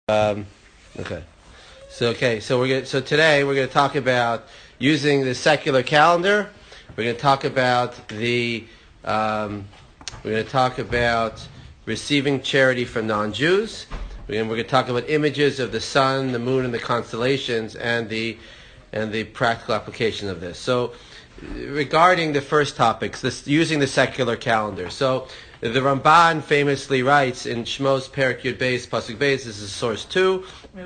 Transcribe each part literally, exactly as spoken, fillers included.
Um, okay. So okay. So we're gonna, so today we're going to talk about using the secular calendar. We're going to talk about the. Um, we're going to talk about receiving charity from non-Jews. We're going, we're going to talk about images of the sun, the moon, and the constellations, and the and the practical application of this. So, regarding the first topics, this using the secular calendar. So. The Ramban famously writes in Shmos Perek Yud Beis Pasuk Beis. This is source two.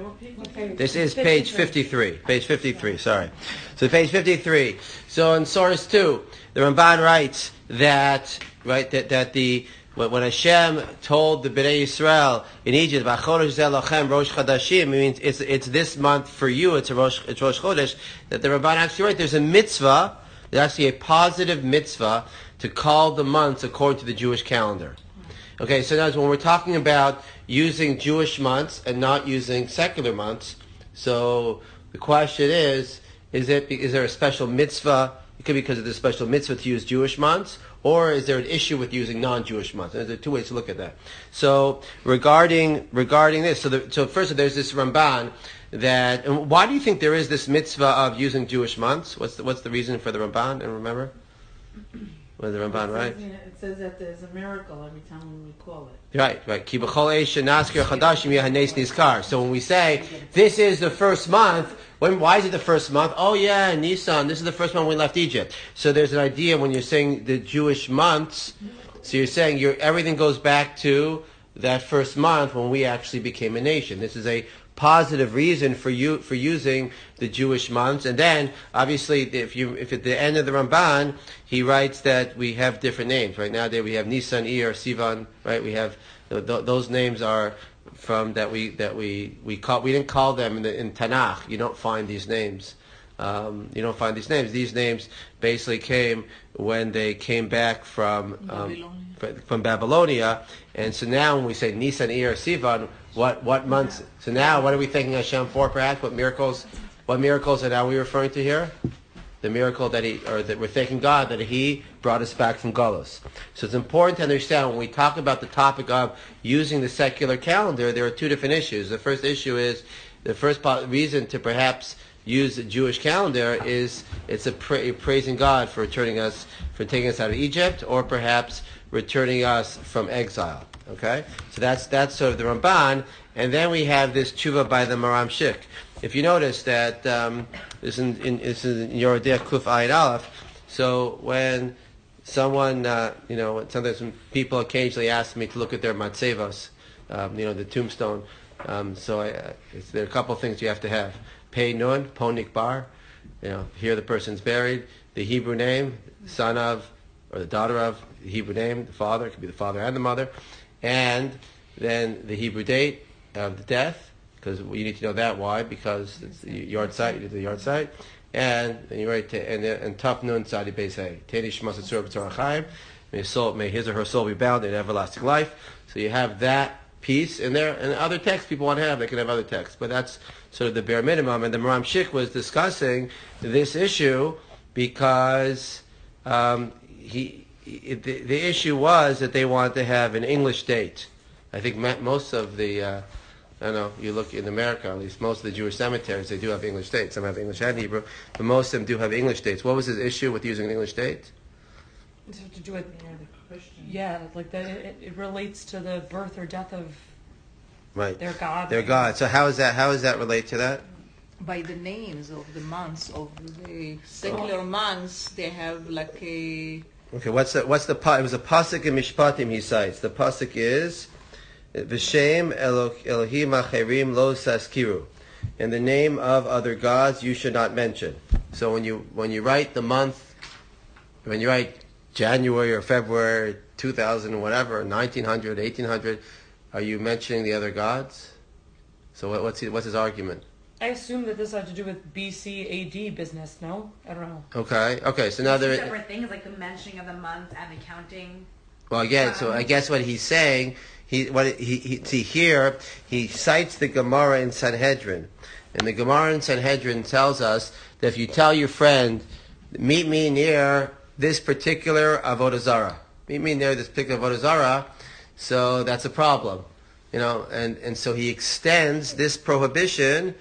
This is page fifty-three. Page fifty-three. Sorry. So page fifty-three. So in source two, the Ramban writes that right that that the when Hashem told the Bnei Yisrael in Egypt, "V'chodesh zeh lachem Rosh Chodashim," means it's it's this month for you. It's a Rosh it's Rosh Chodesh. That the Ramban actually writes there's a mitzvah. There's actually a positive mitzvah to call the months according to the Jewish calendar. Okay, so now when we're talking about using Jewish months and not using secular months, so the question is, is it is there a special mitzvah? It could be because of the special mitzvah to use Jewish months, or is there an issue with using non-Jewish months? And there are two ways to look at that. So regarding regarding this, so the, so first there's this Ramban that, and why do you think there is this mitzvah of using Jewish months? What's the, what's the reason for the Ramban? And remember? With the Ramban, right? It says that there's a miracle every time we call it. Right, right. Ki b'chol eish shenaskir chadashim yehanes nizkar. So when we say this is the first month, when why is it the first month? Oh yeah, Nisan. This is the first month we left Egypt. So there's an idea when you're saying the Jewish months. So you're saying you're, everything goes back to that first month when we actually became a nation. This is a positive reason for you for using the Jewish months. And then obviously if you if at the end of the Ramban he writes that we have different names. Right now we have Nisan, Iyar, Sivan, right? We have th- th- those names are from that we that we we call we didn't call them in the in Tanakh. You don't find these names. Um, you don't find these names. These names basically came when they came back from um, Babylonia. from Babylonia, and so now when we say Nisan, Iyar, Sivan, what what months? So now, what are we thanking Hashem for? Perhaps what miracles? What miracles are now we referring to here? The miracle that he, or that we're thanking God that He brought us back from Galus. So it's important to understand when we talk about the topic of using the secular calendar, there are two different issues. The first issue is the first reason to perhaps use the Jewish calendar is it's a pra- praising God for returning us, for taking us out of Egypt, or perhaps returning us from exile. Okay, so that's that's sort of the Ramban, and then we have this tshuva by the Maram Shik. If you notice that um, this is in, in, this is in Yoredei Kuf Ayin Aleph. So when someone, uh, you know, sometimes when people occasionally ask me to look at their matzevos, um, you know, the tombstone. Um, so I, uh, it's, there are a couple of things you have to have. Pei Nun, Ponik Bar, you know, here the person's buried, the Hebrew name, son of, or the daughter of, the Hebrew name, the father, it could be the father and the mother, and then the Hebrew date of the death, because you need to know that. Why? Because it's the yard site, you do the yard site, and then you write, to, and, and Taf Nun Tzadi Beis Hey, Teni Shmas Etzur B'Tzor HaChaim, may his soul, may his or her soul be bound in everlasting life. So you have that piece in there, and other texts people want to have, they can have other texts, but that's sort of the bare minimum. And the Maram Shik was discussing this issue because um, he, he the, the issue was that they wanted to have an English date. I think most of the, uh, I don't know, you look in America, at least most of the Jewish cemeteries, they do have English dates. Some have English and Hebrew, but most of them do have English dates. What was his issue with using an English date? It's to do with, yeah, like that. It, it relates to the birth or death of right. their God. Their God. So how is that? How does that relate to that? By the names of the months of the secular months, they have like a. Okay, what's the what's the it was a pasuk in Mishpatim he cites. The pasuk is V'shem Elohim Acherim Lo Saskiru. In the name of other gods you should not mention. So when you when you write the month, when you write January or February two thousand, whatever, nineteen hundred, eighteen hundred, are you mentioning the other gods? So what, what's he, what's his argument? I assume that this had to do with B C A D business. No, I don't know. Okay, okay. So now there two separate things, like the mentioning of the month and the counting. Well, again, so I guess what he's saying, he what he, he see here, he cites the Gemara in Sanhedrin, and the Gemara in Sanhedrin tells us that if you tell your friend, meet me near this particular avodah zarah, meet me near this particular avodah zarah, so that's a problem. You know, and, and so he extends this prohibition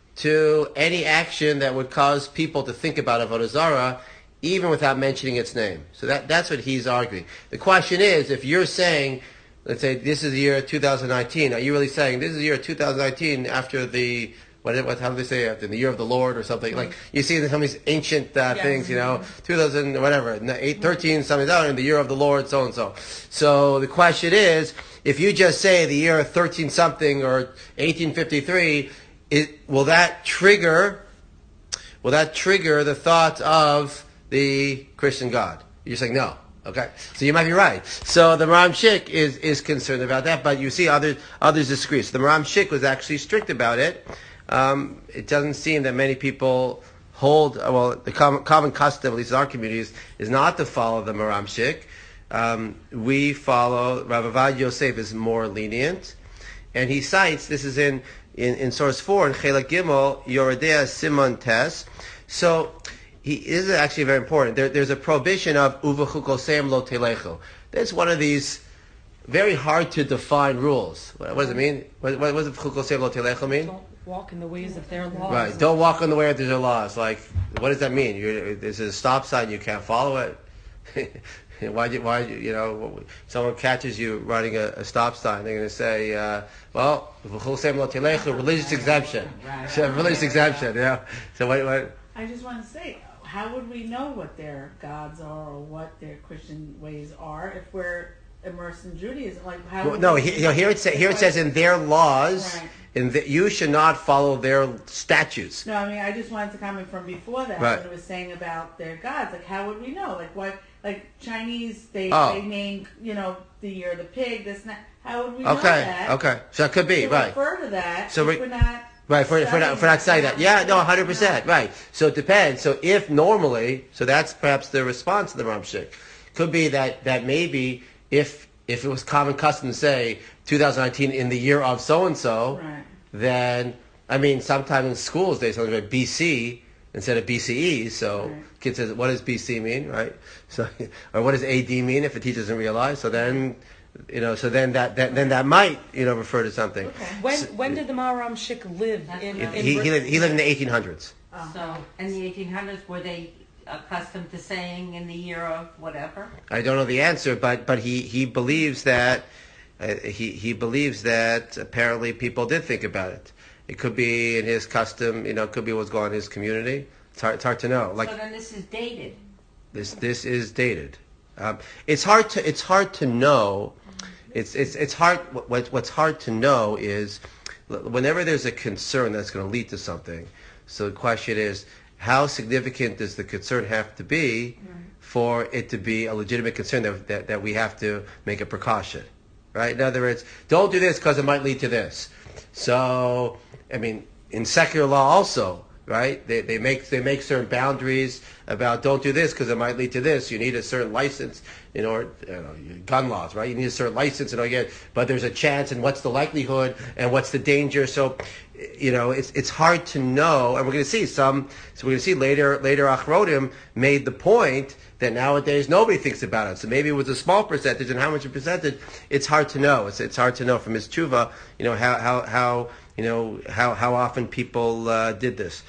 to any action that would cause people to think about Avodah Zarah, even without mentioning its name. So that, that's what he's arguing. The question is, if you're saying, let's say this is the year two thousand nineteen, are you really saying this is the year two thousand nineteen after the, what, what how do they say, after the year of the Lord or something? Like, you see some of these ancient uh, Yes. things, you know, two thousand, whatever, eight, thirteen, something like that, in the year of the Lord, so and so. So the question is, if you just say the year thirteen something or eighteen fifty-three, it, will that trigger, will that trigger the thought of the Christian God? You're saying no. Okay, so you might be right. So the Maram Shik is, is concerned about that, but you see others others disagree. So the Maram Shik was actually strict about it. Um, it doesn't seem that many people hold, well, the common, common custom, at least in our communities, is not to follow the Maram Shik. Um, we follow, Rav Avad Yosef is more lenient, and he cites, this is in, in, in source four, in Chelak Gimel, Yoredea Simon Tes. So, he this is actually very important. There, there's a prohibition of uvachukosem lo telechu. That's one of these very hard to define rules. What, what does it mean? What, what, what does chukosem lo telechu mean? Don't walk in the ways of their laws. Right. Don't walk on the way of their laws. Like, what does that mean? You're, there's a stop sign, you can't follow it. why? Why? You know, someone catches you running a, a stop sign, they're going to say, uh, "Well, uvachukosem lo telechu, religious exemption." So, religious exemption. Yeah. So what? what I just want to say, how would we know what their gods are or what their Christian ways are if we're immersed in Judaism? Like, how? Well, would no, we he, you know, here it, sa- here it says in their laws, Right. in the, you should not follow their statutes. No, I mean, I just wanted to comment from before that Right. when it was saying about their gods. Like, how would we know? Like, what? Like Chinese, they Oh. they name, you know, the year of the pig. This, and that. How would we know Okay, that? okay, so that could be To right, refer to that. So if we- we're not. right. For for not, for not saying that, yeah, no, hundred percent, right. So it depends. So if normally, so that's perhaps the response to the Ramshik. Could be that that maybe if if it was common custom to say two thousand nineteen in the year of so and so, Right. then I mean, sometimes in schools they something like B C instead of B C E. So Right. kid says, what does B C mean, right? So, or what does A D mean if the teacher doesn't realize? So then, you know, so then that, that then that might, you know, refer to something. Okay. When So- when did the Maharam Shik live in? He, in he, he, lived, he lived in the eighteen hundreds. Oh. So, in the eighteen hundreds, were they accustomed to saying in the year of whatever? I don't know the answer, but but he, he believes that uh, he he believes that apparently people did think about it. It could be in his custom, you know, it could be what's going on in his community. It's hard, it's hard to know. Like So then this is dated. this this is dated. Um, it's hard to it's hard to know. It's it's it's hard. What, what's hard to know is whenever there's a concern that's going to lead to something. So the question is, how significant does the concern have to be for it to be a legitimate concern that that, that we have to make a precaution, right? In other words, don't do this because it might lead to this. So, I mean, in secular law also, right? They they make they make certain boundaries about don't do this because it might lead to this. You need a certain license in order, you know, gun laws, right? You need a certain license in order to get, but there's a chance, and what's the likelihood, and what's the danger? So, you know, it's it's hard to know, and we're going to see some. So we're going to see later later Achrodim made the point that nowadays nobody thinks about it. So maybe it was a small percentage, and how much a percentage, it's hard to know. It's it's hard to know from his tshuva, you know, how how how you know how how often people uh, did this.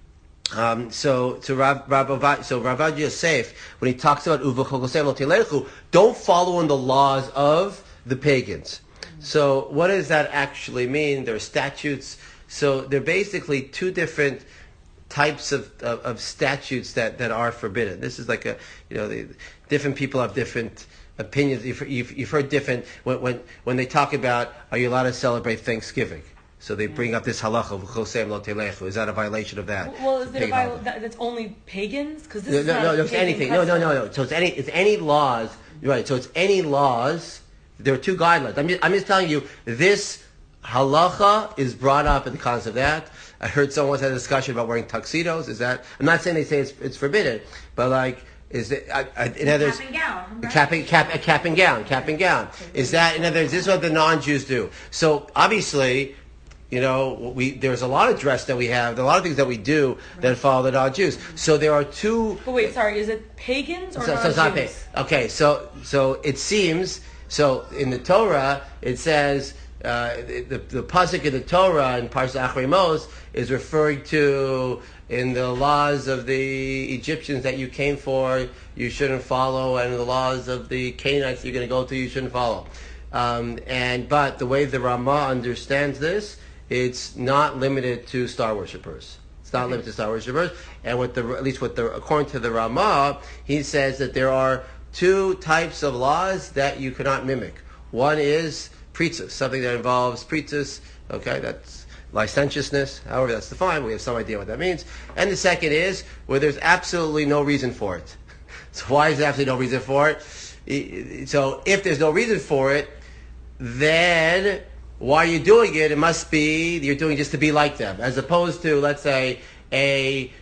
Um, so, so Rav, Rav, Avad- so Rav Avad Yosef, when he talks about uvachokosem lo telechu, don't follow in the laws of the pagans. So, what does that actually mean? There are statutes. So, they're basically two different types of, of, of statutes that, that are forbidden. This is like a, you know, the, different people have different opinions. You've, you've, you've heard different, when, when, when they talk about, are you allowed to celebrate Thanksgiving? So they bring up this halacha of chosem lo telechu. Is that a violation of that? Well, is it a Pagan viol- holiday. that, that's only pagans? Because this No, is no, not no, a no, it's pagan anything. No, no, no, no. So it's any, it's any laws. You're right. So it's any laws. There are two guidelines. I'm just, I'm just telling you, this halacha is brought up in the context of that. I heard someone had a discussion about wearing tuxedos. Is that? I'm not saying they say it's, it's forbidden, but like, is it? I, I, in other words, Cap and gown. a right? cap and, cap, a cap and gown, cap and gown. Is that, in other words, this is what the non-Jews do. So obviously, you know, we there's a lot of dress that we have, there are a lot of things that we do that follow the non-Jews. So there are two. But wait, sorry, is it pagans or So, not so it's not Jews? paid. Okay, so so it seems so in the Torah it says uh, the, the, the pasuk in the Torah in Parshat Achrei Mos is referring to in the laws of the Egyptians that you came for, you shouldn't follow, and the laws of the Canaanites you're going to go to, you shouldn't follow. Um, and but the way the Ramah understands this, it's not limited to star worshippers. It's not limited to star worshippers. And with the at least with the according to the Ramah, he says that there are two types of laws that you cannot mimic. One is pritzis, something that involves pritzis. Okay, that's licentiousness. However, that's defined. We have some idea what that means. And the second is where there's absolutely no reason for it. So why is there absolutely no reason for it? So if there's no reason for it, then why are you doing it? It must be you're doing just to be like them, as opposed to, let's say, a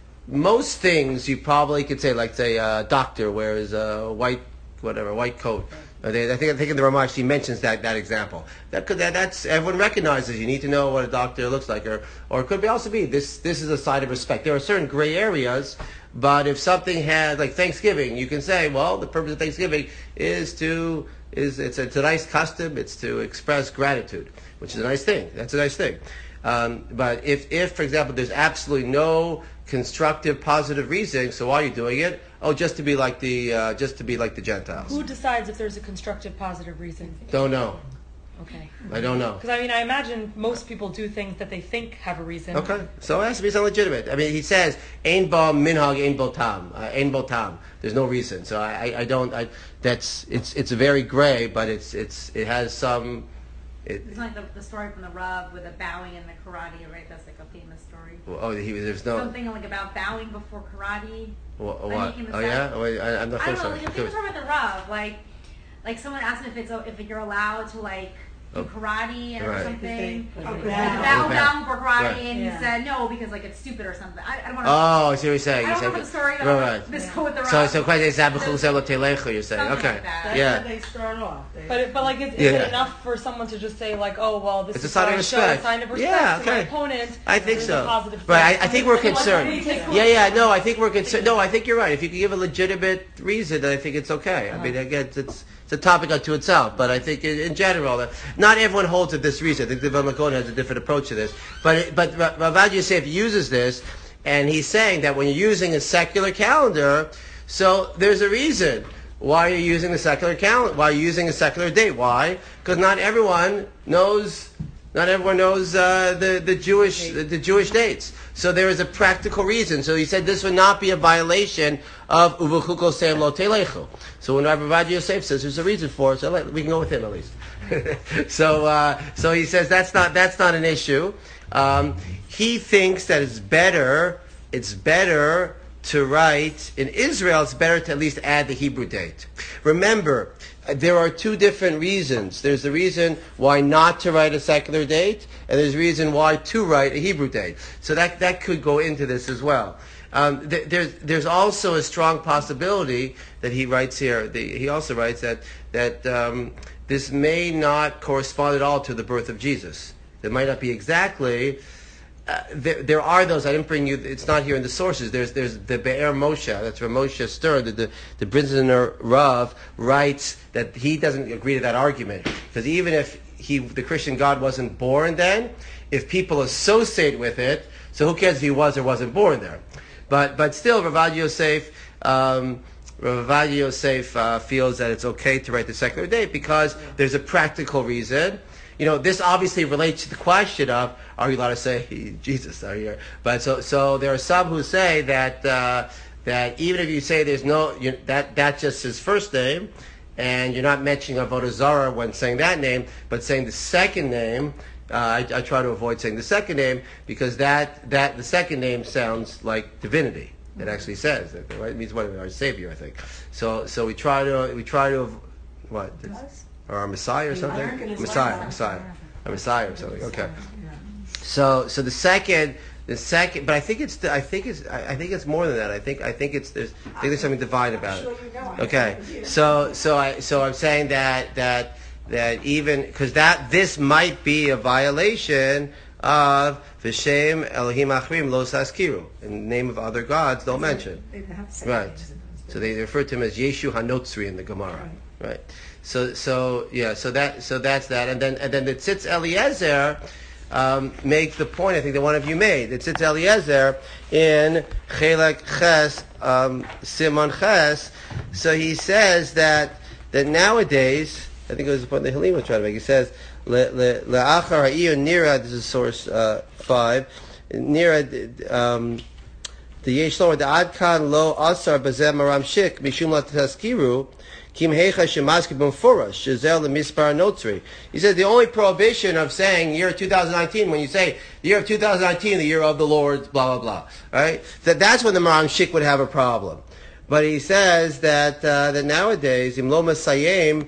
most things you probably could say, like say a doctor wears a white whatever white coat. Uh, they, I think I think in the Ramah actually mentions that that example. That could that, that's everyone recognizes. You need to know what a doctor looks like, or or it could be also be this this is a sign of respect. There are certain gray areas. But if something has, like Thanksgiving, you can say, well, the purpose of Thanksgiving is to, is it's a, it's a nice custom, it's to express gratitude, which is a nice thing. That's a nice thing. Um, but if, if, for example, there's absolutely no constructive, positive reason, so why are you doing it? Oh, just to be like the, uh, just to be like the Gentiles. Who decides if there's a constructive, positive reason? Don't know. Okay. I don't know. Because I mean, I imagine most people do things that they think have a reason. Okay, so it has to be something legitimate. I mean, he says, "Ein bo minhag, ein bo tam, uh, ein bo tam." There's no reason. So I, I, I don't. I, that's it's it's very gray, but it's it's it has some. It, It's like the, the story from the Rav with the bowing and the karate, right? That's like a famous story. oh, he there's no. Something like about bowing before karate. What? I'm what? making this Oh up. yeah. Oh, wait, I, I'm not I don't know. sure. Like, the thing was about the Rav, like, like someone asked him if it's if you're allowed to like do Oh. karate or Right. something. Oh, Like, bow. bow Oh, down for karate, Right. and Yeah. he said no because like it's stupid or something. I, I don't want to. Oh, I see what you're saying. I You're don't saying remember the story. I right, don't right. want to misquote with the Rav. So so quite exactly you're saying. Something Okay. like that. That's Yeah. how they start off. They, But it, but like, is, is Yeah. it enough for someone to just say like, oh well, this It's a is sign how of I show respect. a sign of respect Yeah, to my okay. opponent? I think There's so. a positive But I, thing. I think we're And, like, concerned. we take- Yeah, yeah, no, I think we're concerned. No, I think you're right. If you can give a legitimate reason, then I think it's okay. I mean, again, it's it's a topic unto itself. But I think in, in general, that not everyone holds it this reason. I think the Vilna Gaon has a different approach to this. But it, but Rav Yosef uses this, and he's saying that when you're using a secular calendar, so there's a reason why you're using the secular calendar. Why you're using a secular date? Why? Because not everyone knows. Not everyone knows uh, the the Jewish the, the Jewish dates. So there is a practical reason. So he said this would not be a violation of Uvuchuko Sem Lo Telechu. So when Rabbi Yosef says there's a reason for it, so let, we can go with him at least. so uh, so he says that's not that's not an issue. Um, he thinks that it's better it's better to write in Israel. It's better to at least add the Hebrew date. Remember, there are two different reasons. There's the reason why not to write a secular date, and there's a reason why to write a Hebrew date. So that that could go into this as well. Um, th- there's there's also a strong possibility that he writes here. The, he also writes that that um, this may not correspond at all to the birth of Jesus. It might not be exactly. Uh, there, there are those. I didn't bring you. It's not here in the sources. There's there's the Be'er Moshe. That's where Moshe Stern, the the, the Brizner Rav, writes that he doesn't agree to that argument, because even if he the Christian God wasn't born then, if people associate with it, so who cares if he was or wasn't born there? But but still, Rav Yosef. Um, Rav Yosef uh, feels that it's okay to write the secular date because there's a practical reason. You know, this obviously relates to the question of, are you allowed to say Jesus? Are you? But so, so there are some who say that uh, that even if you say there's no you, that that's just his first name, and you're not mentioning Avodah Zarah when saying that name, but saying the second name. Uh, I, I try to avoid saying the second name because that that the second name sounds like divinity. It actually says that, right? It means what our Savior, I think. So so we try to we try to what. Or our Messiah or something? Messiah, Messiah. A Messiah or something. Okay. So, so the second, the second, but I think it's, the, I think it's, I, I think it's more than that. I think, I think it's, there's, I think there's something divine about it. Okay. So, so I, so I'm saying that, that, that even, because that, this might be a violation of V'Shem Elohim Achrim Lo Saskiru. In the name of other gods, don't mention. Right. So they refer to him as Yeshu Hanotzri in the Gemara. Right. So so yeah. So that so that's that. And then and then the Tzitz Eliezer um, make the point. I think that one of you made. The Tzitz Eliezer in Chelek Ches um, Simon Ches. So he says that that nowadays, I think it was the point that Halim was trying to make. He says le'achar ha'iyur nira. This is source uh, five. Nira. Um, The yesh lo the adkan lo asar bazem maram shik mishum la taskiru kim hecha shemaski b'mfurash shezel mispar notri. He said the only prohibition of saying year two thousand nineteen, when you say the year of two thousand nineteen, the year of the Lord, blah blah blah, right? That that's when the maram shik would have a problem. But he says that uh, that nowadays im lo masayim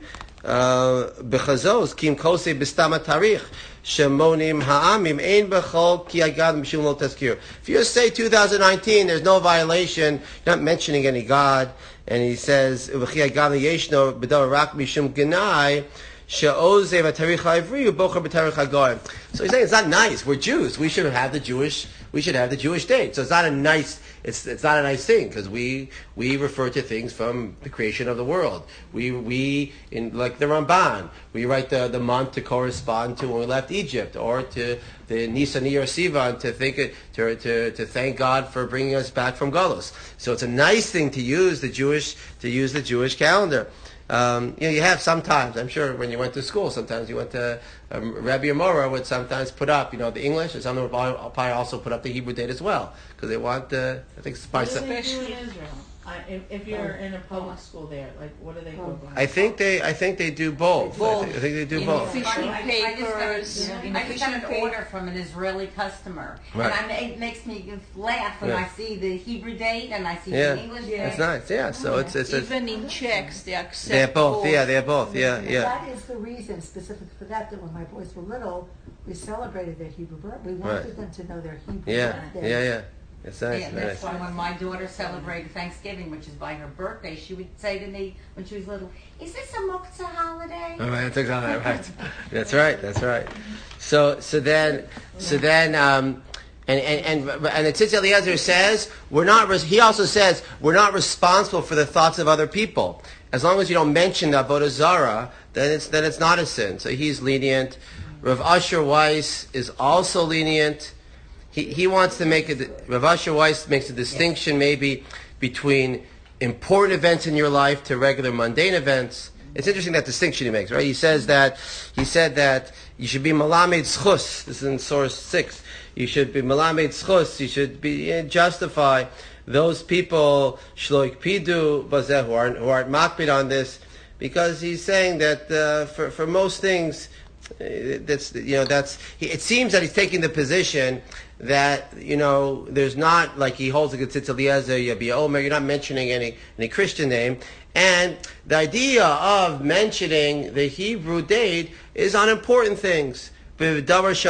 b'chazos kim kosei b'stama tarich. Shemonim ha'amim ein bechol ki agad mishum lo tazkir. If you say two thousand nineteen, there's no violation. You're not mentioning any God. And he says v'chi agad yeshno b'dor rak mishum genai she'ozeh v'tarich ha'ivri u'bocher b'tarich ha'goyim. So he's saying it's not nice. We're Jews. We should have the Jewish. We should have the Jewish date. So it's not a nice. It's it's not a nice thing because we we refer to things from the creation of the world. We we in like the Ramban, we write the, the month to correspond to when we left Egypt, or to the Nisan Iyar Sivan to think it, to to to thank God for bringing us back from Galus. So it's a nice thing to use the Jewish to use the Jewish calendar. Um, you know, you have sometimes, I'm sure when you went to school, sometimes you went to, um, Rabbi Amora would sometimes put up, you know, the English, and some would probably also put up the Hebrew date as well, because they want the, I think, What spice. do they do in Israel? I, if, if you're in a public school there, like, what do they go by? I think they, I think they do both. Both. I, think, I think they do In both. official I, I, I just got, papers, a- in I just got official an pa- order from an Israeli customer, Right. and I, it makes me laugh when Yeah. I see the Hebrew date and I see Yeah. the English Yeah. date. It's nice, yeah. So it's it's, it's Even in checks, they accept they're both. Yeah, they're both. Yeah, yeah. That is the reason specific for that, that when my boys were little, we celebrated their Hebrew birthday. We wanted Right. them to know their Hebrew Yeah, birthday. yeah, yeah. It's nice, Yeah, very that's nice. why when my daughter celebrated Thanksgiving, which is by her birthday, she would say to me when she was little, "Is this a Muktzah holiday?" All right, that's exactly right. That's right. That's right. So, so then, so then, um, and and and and the Tzitz Eliezer says we're not. Res- he also says we're not responsible for the thoughts of other people. As long as you don't mention the Avodah Zarah, then it's then it's not a sin. So he's lenient. Rav Asher Weiss is also lenient. He he wants to make a. Rav Asher Weiss makes a distinction maybe between important events in your life to regular mundane events. It's interesting that distinction he makes, right? He says that he said that you should be malamed schus. This is in source six. You should be malamed schus. You should be uh, justify those people shloik pidu bazeh who aren't who aren't makbid on this, because he's saying that uh, for for most things, uh, that's you know that's he, it seems that he's taking the position that, you know, there's not, like he holds a good Tzitz Eliezer, Yabi Omer, you're not mentioning any any Christian name. And the idea of mentioning the Hebrew date is on important things. When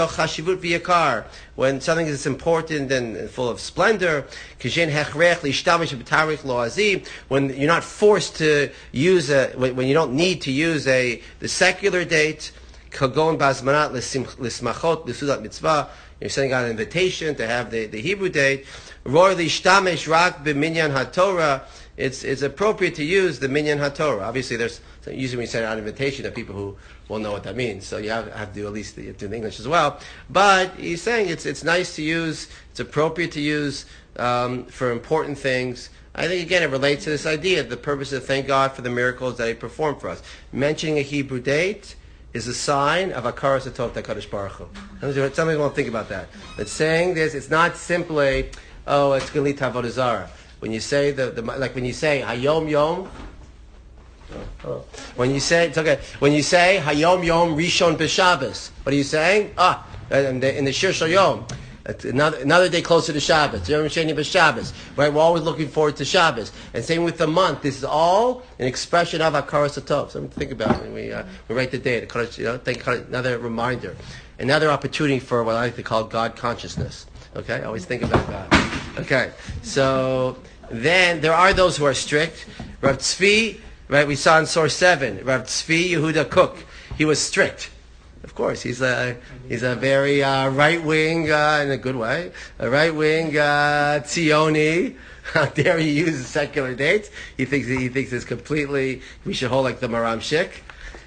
something is important and full of splendor, when you're not forced to use a, when you don't need to use a the secular date, you're sending out an invitation to have the, the Hebrew date. It's it's appropriate to use the Minyan HaTorah. Obviously, there's usually when you send out an invitation, there are people who will know what that means. So you have, have to do at least the, do the English as well. But he's saying it's it's nice to use. It's appropriate to use um, for important things. I think again it relates to this idea. The purpose of thank God for the miracles that He performed for us. Mentioning a Hebrew date is a sign of Hakaras Hatov Hakadosh Baruch Hu. Some people won't think about that. But saying this, it's not simply, oh, it's Galit Avodah Zarah. When you say the, the like when you say Hayom Yom, oh, oh. when you say it's okay. When you say Hayom Yom Rishon B'Shabbos, what are you saying? Ah, in the, in the Shir Shal Yom. Another, another day closer to Shabbos. Yom Sheni B'Shabbos. Right? We're always looking forward to Shabbos. And same with the month. This is all an expression of Hakaras Hatov. Something to think about when we uh, we write the date. You know, think another reminder, another opportunity for what I like to call God consciousness. Okay, always think about that. Okay, so then there are those who are strict. Rav Tzvi, right? We saw in source seven. Rav Tzvi Yehuda Kook. He was strict. Of course, he's a he's a very uh, right wing uh, in a good way, a right wing uh, Tzioni. How dare he use secular dates? He thinks he thinks it's completely. We should hold like the Maram Shik.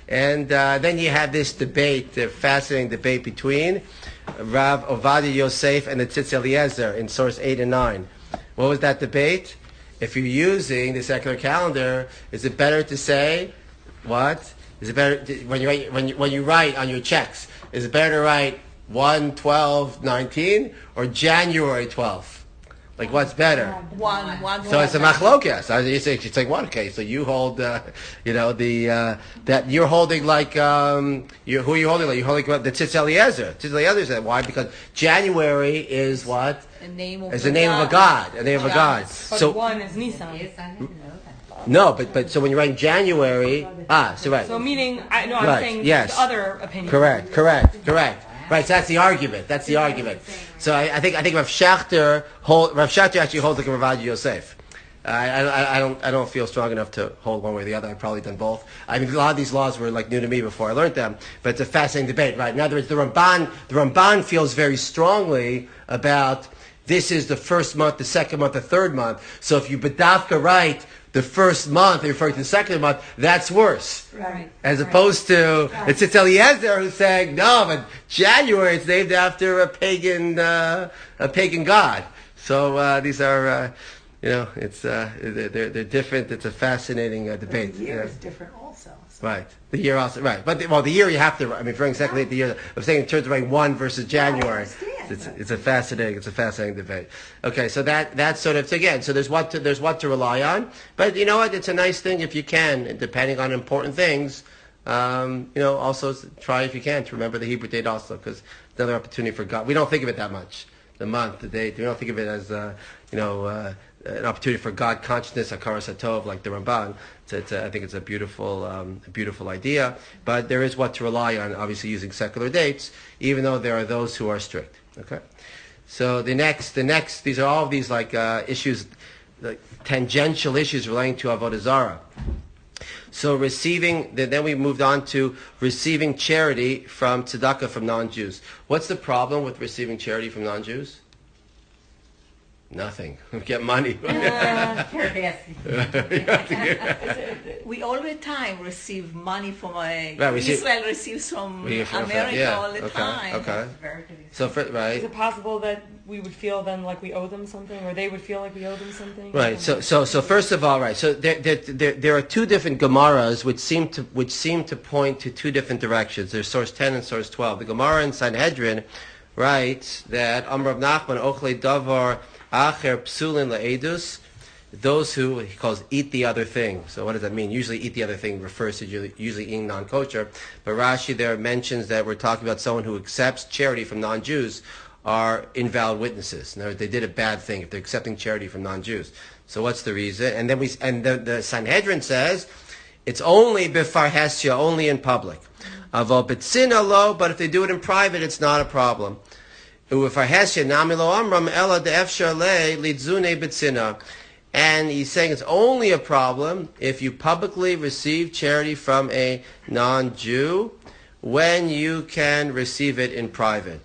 And uh, then you have this debate, the fascinating debate between Rav Ovadia Yosef and the Tzitz Eliezer in source eight and nine. What was that debate? If you're using the secular calendar, is it better to say what? Is it better to, when you write when you when you write on your checks? Is it better to write one twelve nineteen or January twelfth? Like what's better? One, one. So it's a machlokas. I- You say it's like what? Okay, so you hold, uh, you know, the uh, that you're holding like um, you who are you holding? Like you're holding the Tzitz Eliezer. Tzitz Eliezer said why? Because January is what? A name of Is the the name of a god, a name of a god. But So one is Nissan. Yes, I didn't know that. no, but but so when you're writing January, ah, so right, So meaning, I no, I'm Right, saying yes. the other opinion. correct, correct, correct. Right, so that's the argument. That's the argument. So I, I think I think Rav Shachter hold Rav Shachter actually holds like Rav Ovadia Yosef. I, I, I don't I don't feel strong enough to hold one way or the other. I've probably done both. I mean, a lot of these laws were like new to me before I learned them, but it's a fascinating debate, right? In other words, the Ramban the Ramban feels very strongly about this is the first month, the second month, the third month. So if you bedavka write the first month, you're referring to the second month, that's worse. Right. As opposed to, it's Tzitz Eliezer who's saying, no, but January, it's named after a pagan, uh, a pagan god. So, uh, these are, uh, you know, it's, uh, they're, they're, they're different. It's a fascinating uh, But debate. the year Yeah. is different also. So. Right. The year also, right. But, the, well, the year you have to, I mean, for exactly the year, I'm saying in terms of writing one versus January. understand, It's, but- it's a fascinating, it's a fascinating debate. Okay, so that, that's sort of, so again, so there's what to, there's what to rely on. But you know what? It's a nice thing if you can, depending on important things, um, you know, also s- try if you can to remember the Hebrew date also, because it's another opportunity for God. We don't think of it that much. The month, the date. We don't think of it as, uh, you know, uh, an opportunity for God consciousness, Hakaras HaTov, like the Ramban. It's, it's a, I think it's a beautiful, um, a beautiful idea. But there is what to rely on, obviously using secular dates, even though there are those who are strict. Okay. So the next, the next, these are all of these like uh, issues, like tangential issues relating to Avodah Zarah. So receiving, then we moved on to receiving charity from tzedakah from non-Jews. What's the problem with receiving charity from non-Jews? Nothing. We get money. We all the time receive money from a, Right, we see- Israel receives from We get from- America yeah, all the okay, time. okay. Very good. So for, Is right. it possible that we would feel then like we owe them something, or they would feel like we owe them something? Right. So, so, so first of all, right. So there, there, there, there are two different Gemaras which seem to, which seem to point to two different directions. There's source ten and source twelve. The Gemara in Sanhedrin writes that Amr of Nachman Ochle Davar Acher Psulin Le'edus. Those who he calls eat the other thing. So what does that mean? Usually eat the other thing refers to usually, usually eating non-kosher. But Rashi there mentions that we're talking about someone who accepts charity from non-Jews are invalid witnesses. In other words, they did a bad thing if they're accepting charity from non-Jews. So what's the reason? And then we and the, the Sanhedrin says it's only bifarhesya, only in public. Avo b'tzina lo, but if they do it in private, it's not a problem. Ufarhesya nami lo amram ela de'efshar le lidzune b'tzina. And he's saying it's only a problem if you publicly receive charity from a non-Jew when you can receive it in private.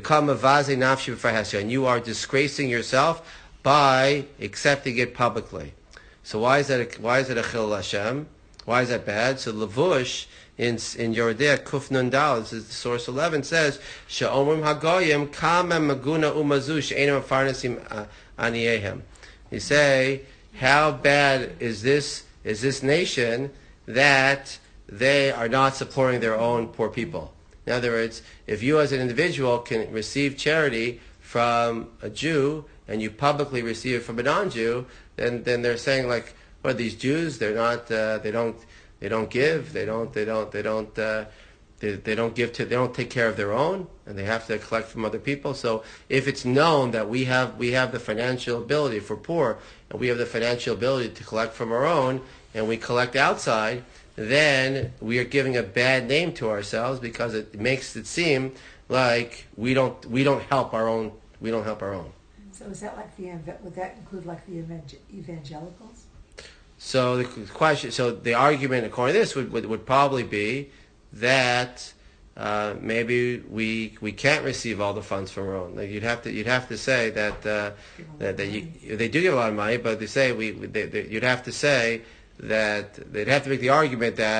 And you are disgracing yourself by accepting it publicly. So why is that? A, why is it a chil Hashem? Why is that bad? So Levush in in Yoredea Kuf Nun Dal, this is the source eleven, says She'omrim Hagoyim Kamem Maguna Umazu She'enim Afarnasim Aniyehem. You say, how bad is this? Is this nation that they are not supporting their own poor people? In other words, if you as an individual can receive charity from a Jew and you publicly receive it from a non-Jew, then then they're saying like, what, these Jews? They're not. Uh, they don't. They don't give. They don't. They don't. They don't. Uh, They, they don't give to, they don't take care of their own, and they have to collect from other people. So if it's known that we have we have the financial ability, if we're poor, and we have the financial ability to collect from our own, and we collect outside, then we are giving a bad name to ourselves because it makes it seem like we don't we don't help our own we don't help our own. So is that like the eva- would that include like the evangel- evangelicals? So the question, so the argument according to this would would, would probably be that uh, maybe we we can't receive all the funds from our own. Like you'd have to you'd have to say that uh, that, that you, they do give a lot of money, but they say we they, they, you'd have to say that they'd have to make the argument that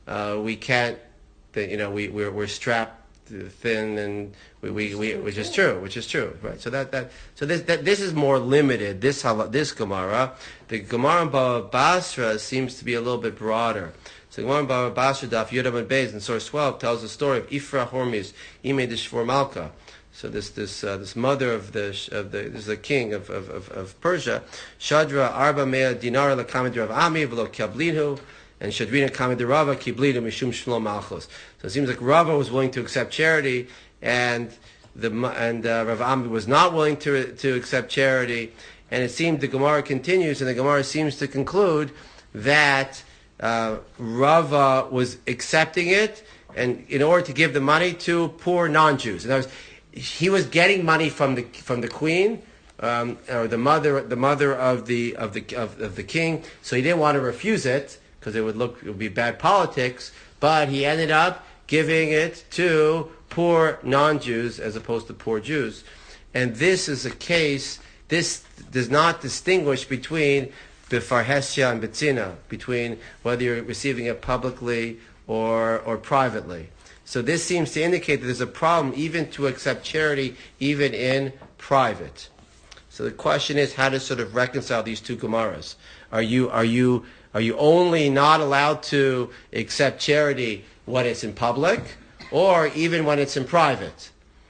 uh, we can't, you know, we we're, we're strapped thin, and we, we, we which is true, which is true, right? So that that so this that this is more limited. This this Gemara, the Gemara in Baba Basra seems to be a little bit broader. So Gemara in Baba Basra Daf Yudam and Beis in source twelve tells the story of Ifra Hormuz Ime de Shvor Malka. So this this uh, this mother of the of the this is the king of of, of, of Persia, Shadra Arba Mea Dinar LaKamid Rav Ami V'lo Kablinu. And Shadrina Kamid Rava Kiblida Mishum Shlom Malchus. So it seems like Rava was willing to accept charity, and the and uh, Rav Ami was not willing to to accept charity. And it seemed the Gemara continues, and the Gemara seems to conclude that uh, Rava was accepting it, and in order to give the money to poor non-Jews. In other words, he was getting money from the from the queen. Um, or the mother, the mother of the of the of, of the king. So he didn't want to refuse it, because it would look, it would be bad politics, but he ended up giving it to poor non-Jews as opposed to poor Jews. And this is a case, this does not distinguish between Befarhesia and Betzina, between whether you're receiving it publicly or or privately. So this seems to indicate that there's a problem even to accept charity even in private. So the question is how to sort of reconcile these two Gemaras. Are you, are you, Are you only not allowed to accept charity when it's in public, or even when it's in private?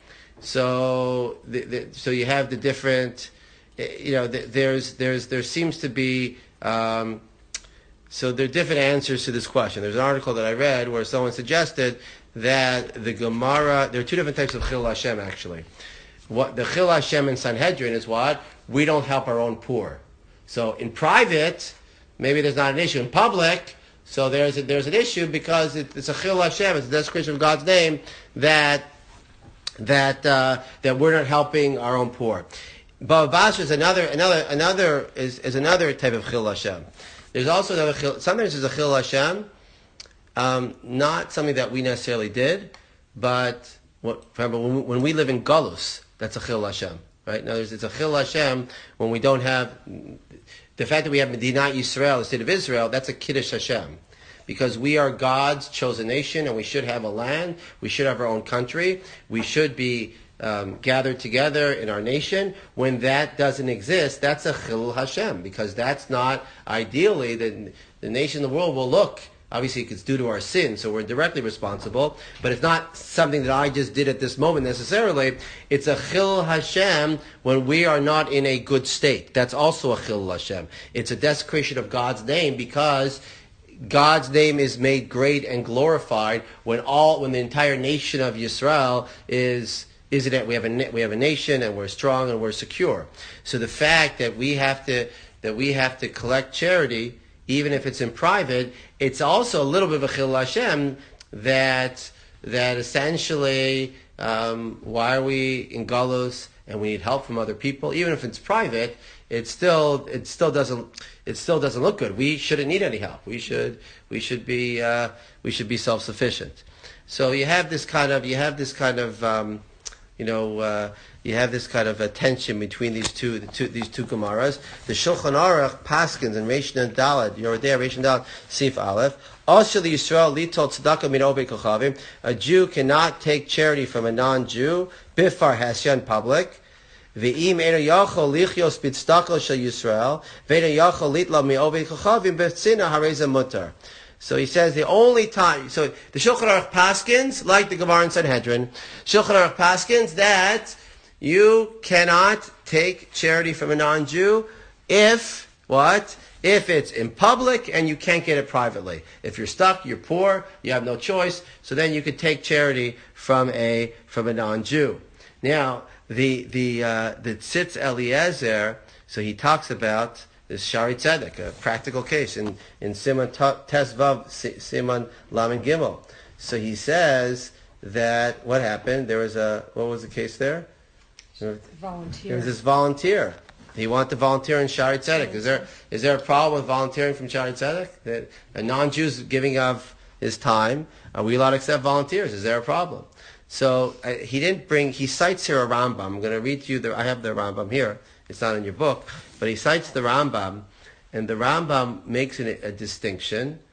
So, the, the, so you have the different. You know, the, there's there's there seems to be. Um, so there are different answers to this question. There's an article that I read where someone suggested that the Gemara. There are two different types of Chil Hashem actually. What the Chil Hashem in Sanhedrin is what we don't help our own poor. So in private, maybe there's not an issue. In public, so there's a, there's an issue because it, it's a Chil Hashem, it's a desecration of God's name that that uh, that we're not helping our own poor. Baba Basra is another another another is, is another type of Chil Hashem. There's also another Chil. Sometimes there's a Chil Hashem, um, not something that we necessarily did, but what, remember when we, when we live in Galus, that's a Chil Hashem, right? Now there's it's a Chil Hashem when we don't have. The fact that we have Medinat Yisrael, the state of Israel, that's a Kiddush Hashem. Because we are God's chosen nation, and we should have a land, we should have our own country, we should be um, gathered together in our nation. When that doesn't exist, that's a Chil Hashem, because that's not, ideally, the, the nation, the world will look. Obviously, it's due to our sin, so we're directly responsible. But it's not something that I just did at this moment necessarily. It's a Chil Hashem when we are not in a good state. That's also a Chil Hashem. It's a desecration of God's name because God's name is made great and glorified when all, when the entire nation of Yisrael is is it we have a we have a nation and we're strong and we're secure. So the fact that we have to that we have to collect charity, even if it's in private, it's also a little bit of a Chil Hashem that that essentially, um, why are we in Galus and we need help from other people? Even if it's private, it still it still doesn't it still doesn't look good. We shouldn't need any help. We should we should be uh, we should be self sufficient. So you have this kind of you have this kind of um, you know. Uh, You have this kind of a tension between these two, the two these two Gemaras. The Shulchan Aruch Paskins and Reish and Dalad, you're there, Reish and Dalad, Sif Aleph. Also, the Yisrael litol tzedakah min obei kochavim. A Jew cannot take charity from a non-Jew bifar hesya in public. Ve'im eno yachol lichios b'tzedakah shel Yisrael. Ve'eno yachol litla mi obei kochavim b'tzina hareza mutar. So he says the only time, so the Shulchan Aruch Paskins, like the Gemara in Sanhedrin, Shulchan Aruch Paskins that you cannot take charity from a non-Jew if, what? If it's in public and you can't get it privately. If you're stuck, you're poor, you have no choice, so then you could take charity from a from a non-Jew. Now, the the uh, the Tzitz Eliezer, so he talks about this Shari Tzedek, a practical case in, in Siman Tesvav, Siman Lamed Gimel. So he says that what happened, there was a, what was the case there? Volunteer. There was this volunteer. He wanted to volunteer in Shari Tzedek. Is there is there a problem with volunteering from Shari Tzedek? That a non-Jew's giving of his time, are we allowed to accept volunteers? Is there a problem? So uh, he didn't bring. He cites here a Rambam. I'm going to read to you. The, I have the Rambam here. It's not in your book, but he cites the Rambam, and the Rambam makes a, a distinction,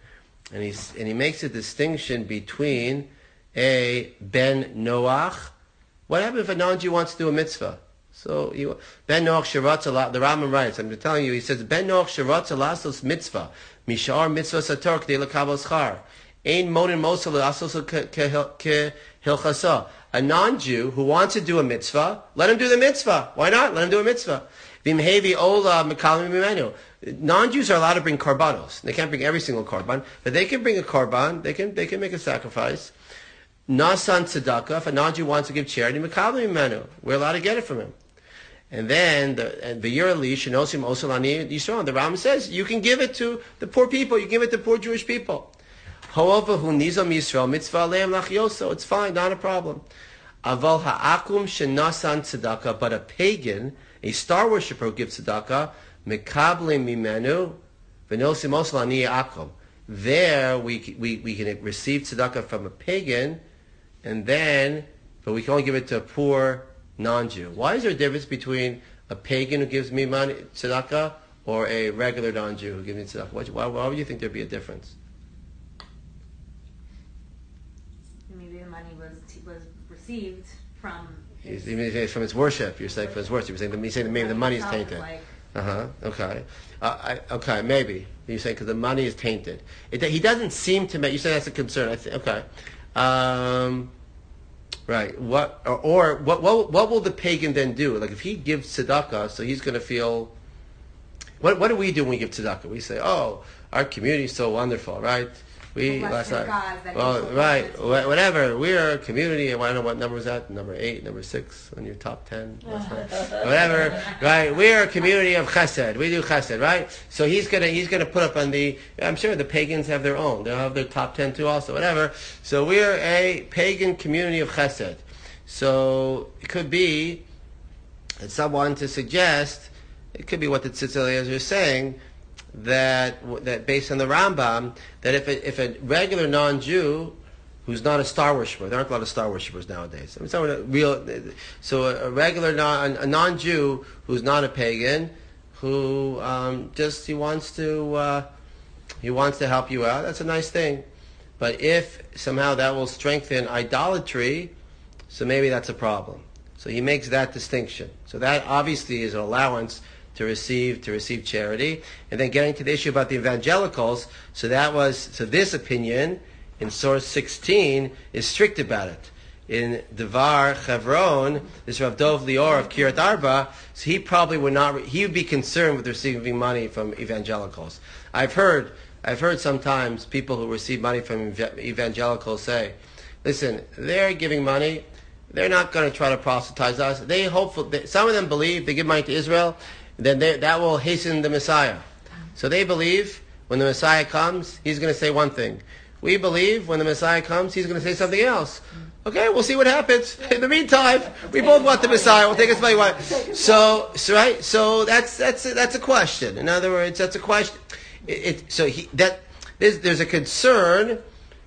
and he's and he makes a distinction between a ben Noach. What happens if a non-Jew wants to do a mitzvah? So you, ben Noach sheratz alas. The Rambam writes. I'm telling you. He says ben Noach sheratz alasos mitzvah mishar mitzvah sator k'dei lekabel schar. Ein monin mosel asos kehilchasa. A non-Jew who wants to do a mitzvah, let him do the mitzvah. Why not? Let him do a mitzvah. Vimhevi ola mekalim mimenu. Non-Jews are allowed to bring korbanos. They can't bring every single korban, but they can bring a korban. They can they can make a sacrifice. Nasan tzedakah. If a non-Jew wants to give charity, mekalim mimenu. We're allowed to get it from him. And then the and v'yir li shenosim osalani yisrael. The Rambam says you can give it to the poor people. You give it to poor Jewish people. However, hu nizam Yisrael mitzvah aleim lachyoso. It's fine, not a problem. Aval ha'akum shenasan tzedakah, but a pagan, a star worshiper who gives tzedakah, mekablim mimenu v'nosim osalani akum. There we we we can receive tzedakah from a pagan, and then but we can only give it to a poor non-Jew. Why is there a difference between a pagan who gives me money tzedakah or a regular non-Jew who gives me tzedakah? Why, why would you think there'd be a difference? Maybe the money was was received from. His, even from his worship, you're saying from his worship. You're saying, you're saying that maybe the money is tainted. Like, Uh huh. Okay. Uh, I, okay. Maybe you're saying because the money is tainted. It, he doesn't seem to make. You say that's a concern. I think. Okay. Um, right. What or, or what, what? What will the pagan then do? Like if he gives tzedakah, so he's going to feel. What What do we do when we give tzedakah? We say, "Oh, our community is so wonderful, right?" We Well, last bless night. God that Well, he's so right. blessed. wha- Whatever. We are a community. I don't know what number was that. Number eight, number six on your top ten. last night. Whatever. Right. We are a community of chesed. We do chesed. Right. So he's gonna he's gonna put up on the. I'm sure the pagans have their own. They'll have their top ten too. Also, whatever. So we are a pagan community of chesed. So it could be that someone to suggest. It could be what the Tzitz Eliezer is saying. That that based on the Rambam, that if a, if a regular non-Jew who's not a star worshiper, there aren't a lot of star worshippers nowadays. I mean, someone a real, so a, a regular non a non-Jew who's not a pagan, who um, just he wants to uh, he wants to help you out. That's a nice thing. But if somehow that will strengthen idolatry, so maybe that's a problem. So he makes that distinction. So that obviously is an allowance to receive to receive charity, and then getting to the issue about the evangelicals. So that was so this opinion in source sixteen is strict about it. In Devar Chevron, this Rav Dov Lior of Kiryat Arba, so he probably would not. He would be concerned with receiving money from evangelicals. I've heard I've heard sometimes people who receive money from evangelicals say, "Listen, they're giving money. They're not going to try to proselytize us. They hopefully some of them believe they give money to Israel." Then they, that will hasten the Messiah. So they believe when the Messiah comes, he's going to say one thing. We believe when the Messiah comes, he's going to say something else. Okay, we'll see what happens. In the meantime, we both want the Messiah. We'll take us by one. So, so right. So that's that's a, that's a question. In other words, that's a question. It, it, so he, that there's, there's a concern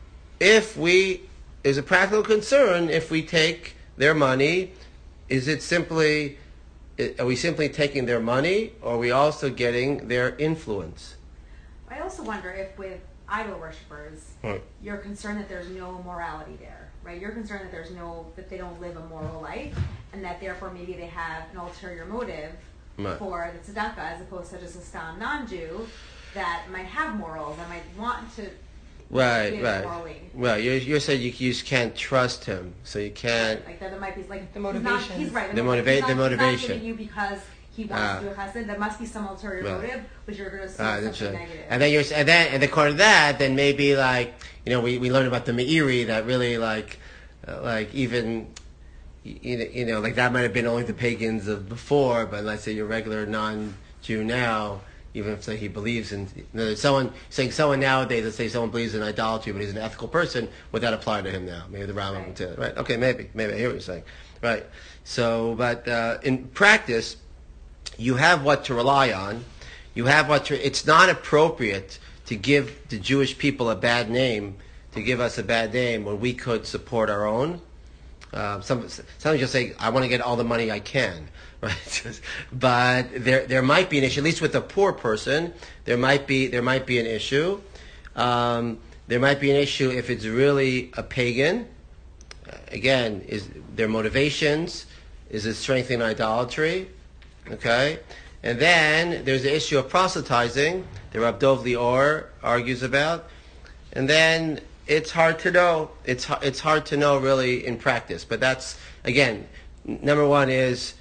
if we there's a practical concern if we take their money. Is it simply Are we simply taking their money, or are we also getting their influence? I also wonder if with idol worshippers, Right. you're concerned that there's no morality there, right? You're concerned that there's no, that they don't live a moral life, and that therefore maybe they have an ulterior motive Right. for the tzedakah, as opposed to just a stam non-Jew that might have morals, that might want to Right, give right. morally. Well, you're, you're saying you, you just can't trust him, so you can't. Like that, there might be like The he's not- motivation. He's, right. The motiv- motiva- he's not- the he's not motivation. giving you because he wants Ah. to do a chesed. There must be some ulterior Right. motive, but you're going to see Ah, something that's right. negative. And then you're and then and according to that, then maybe like you know we, we learned about the Meiri that really like uh, like even you know, you know like that might have been only the pagans of before, but let's say you're regular non-Jew now. Even if say he believes in you know, someone saying someone nowadays, let's say someone believes in idolatry, but he's an ethical person, would that apply to him now? Maybe the Rambam would say that, right? Okay, maybe, maybe I hear what you're saying, right? So, but uh, in practice, you have what to rely on. You have what to. It's not appropriate to give the Jewish people a bad name, to give us a bad name when we could support our own. Uh, some sometimes you'll say, "I want to get all the money I can." Right, but there there might be an issue. At least with a poor person, there might be there might be an issue. Um, There might be an issue if it's really a pagan. Uh, again, is their motivations? Is it strengthening idolatry? Okay. And then there's the issue of proselytizing that Rav Dov Lior argues about. And then it's hard to know. It's it's hard to know really in practice. But that's, again, number one is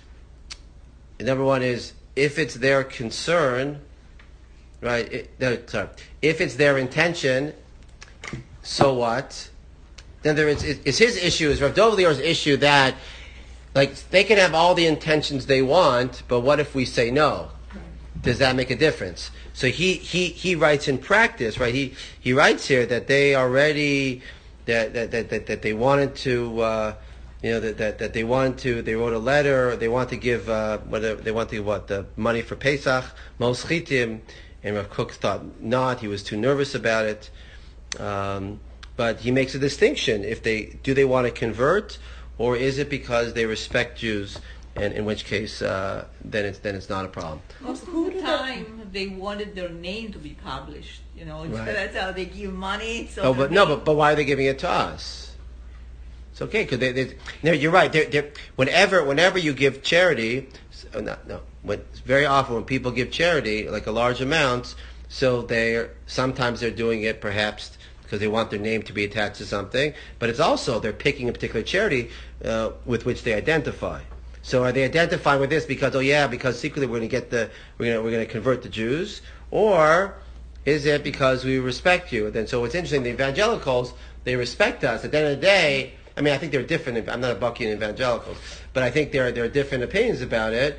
number one is if it's their concern, right? It, no, sorry. If it's their intention, so what? Then there is it's his issue, is Rav Dov Lior's issue that, like, they can have all the intentions they want, but what if we say no? Does that make a difference? So he, he, he writes in practice, right? He he writes here that they already that that that, that, that they wanted to uh, you know that, that that they wanted to they wrote a letter, they want to give uh, whatever they want to give what the money for Pesach, Mos Chitim, and Rav Kook thought not. He was too nervous about it. Um, but he makes a distinction: if they do they want to convert, or is it because they respect Jews? And in which case, uh, then it's then it's not a problem. Most of the time, they wanted their name to be published. You know, Right. that's how they give money. So Oh, their but no, name- but but why are they giving it to us? It's okay because they, they. No, you're right. They're, they're, whenever whenever you give charity, oh, no, no. When, very often when people give charity, like a large amount, so they sometimes they're doing it perhaps because they want their name to be attached to something, but it's also they're picking a particular charity uh, with which they identify. So are they identifying with this because, oh yeah, because secretly we're going to get the we're going to we're going to convert the Jews, or is it because we respect you? And then so what's interesting, the evangelicals, they respect us. At the end of the day, I mean, I think they're different. I'm not a bucky in evangelicals, but I think there are there are different opinions about it.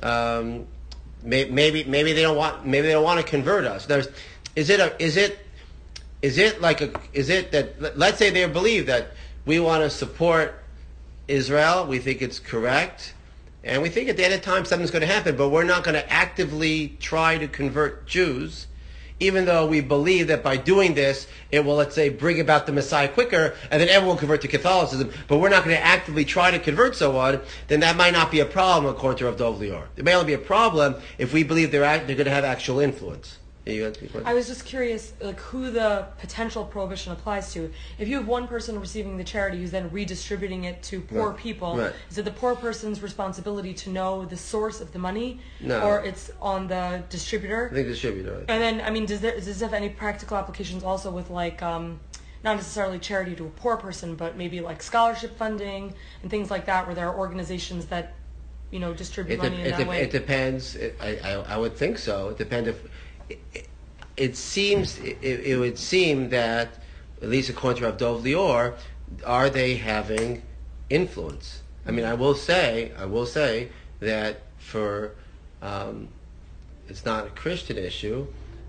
Um, may, maybe maybe they don't want maybe they don't want to convert us. There's is it a is it is it like a is it that let's say they believe that we want to support Israel, we think it's correct, and we think at the end of time something's going to happen, but we're not going to actively try to convert Jews, even though we believe that by doing this, it will, let's say, bring about the Messiah quicker, and then everyone will convert to Catholicism, but we're not going to actively try to convert someone, then that might not be a problem according to Rav Dov Lior. It may only be a problem if we believe they're, act, they're going to have actual influence. You answer your question? I was just curious, like, who the potential prohibition applies to. If you have one person receiving the charity who's then redistributing it to poor Right. people, Right. is it the poor person's responsibility to know the source of the money, No. or it's on the distributor? I think distributor. Right? And then, I mean, does, there, does this have any practical applications also with, like, um, not necessarily charity to a poor person, but maybe like scholarship funding and things like that, where there are organizations that, you know, distribute It, de- money in it, that de- way? it depends. It, I, I, I would think so. It depends if it, it seems. It, it would seem that, at least according to Rav Dov Lior, are they having influence? I mean, I will say, I will say that for um, it's not a Christian issue,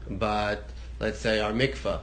but let's say our mikvah.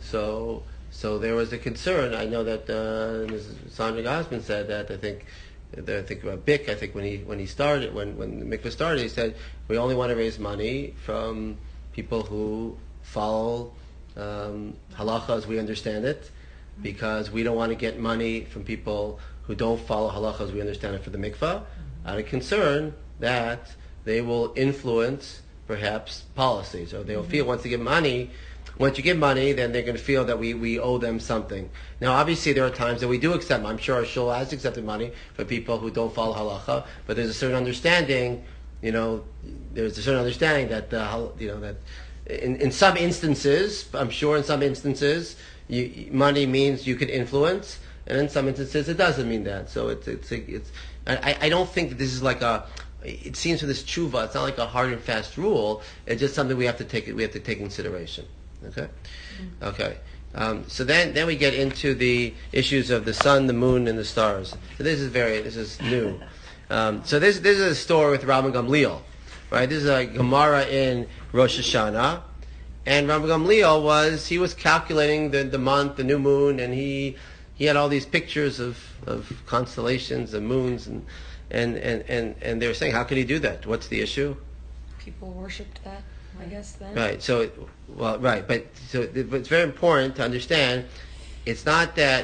So, so there was a concern. I know that uh, Missus Sandra Gosman said that. I think. I think about Bick. I think when he when he started when when the mikvah started, he said we only want to raise money from people who follow um, halacha as we understand it, because we don't want to get money from people who don't follow halacha as we understand it for the mikvah, out of concern that they will influence perhaps policies, or they'll feel once they give money. Once you give money, then they're going to feel that we, we owe them something. Now, obviously, there are times that we do accept. I'm sure our shul has accepted money for people who don't follow halacha, but there's a certain understanding. You know, there's a certain understanding that the hal- you know that in, in some instances, I'm sure in some instances, you, money means you could influence, and in some instances, it doesn't mean that. So it's it's it's. I, I don't think that this is like a. It seems for this tshuva, it's not like a hard and fast rule. It's just something we have to take. We have to take consideration. Okay, okay. Um, so then, then we get into the issues of the sun, the moon, and the stars. So this is very, this is new. Um, so this, this is a story with Rabban Gamliel, right? This is a Gemara in Rosh Hashanah, and Rabban Gamliel was he was calculating the, the month, the new moon, and he he had all these pictures of, of constellations and moons, and and, and, and and they were saying, how could he do that? What's the issue? People worshipped that, I guess, then. Right. So, well, right, but so but it's very important to understand. It's not that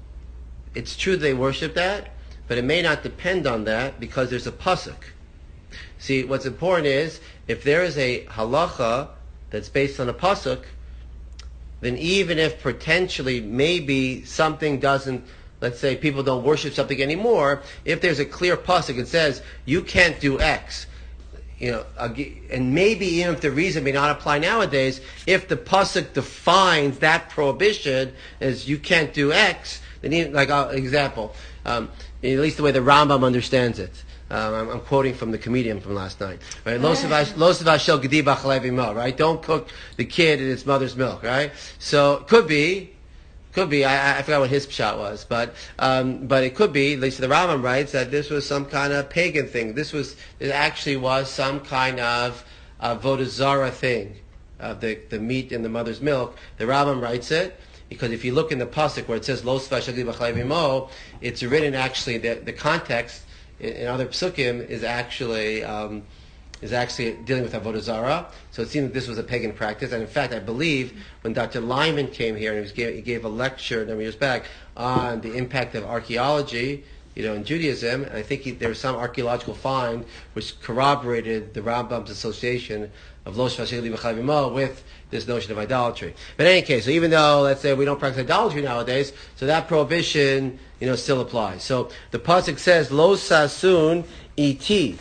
it's true they worship that, but it may not depend on that because there's a pasuk. See, what's important is if there is a halacha that's based on a pasuk, then even if potentially maybe something doesn't, let's say people don't worship something anymore, if there's a clear pasuk that says you can't do X, you know, and maybe even if the reason may not apply nowadays, if the pasuk defines that prohibition as you can't do X, then even, like uh, example, um, at least the way the Rambam understands it. Um, I'm, I'm quoting from the comedian from last night, right? Lo savah shel gedi b'chalev imo, right? Don't cook the kid in its mother's milk, right? So could be, could be. I, I forgot what his pshat was, but um, but it could be. At least the Rambam writes that this was some kind of pagan thing. This was it actually was some kind of avodah zarah thing, of the the meat in the mother's milk. The Rambam writes it. Because if you look in the pasuk where it says "Lo savah shel gedi b'chalev imo," it's written actually the the context in, in other psukim is actually um, is actually dealing with avodah zarah. So it seems that this was a pagan practice, and in fact, I believe when Doctor Lyman came here and he, was gave, he gave a lecture a number of years back on the impact of archaeology, you know, in Judaism, and I think he, there was some archaeological find which corroborated the Rambam's association of Lo savah shel gedi b'chalev imo with this notion of idolatry. But in any case, so even though, let's say, we don't practice idolatry nowadays, so that prohibition, you know, still applies. So the pasuk says, Lo sasun iti.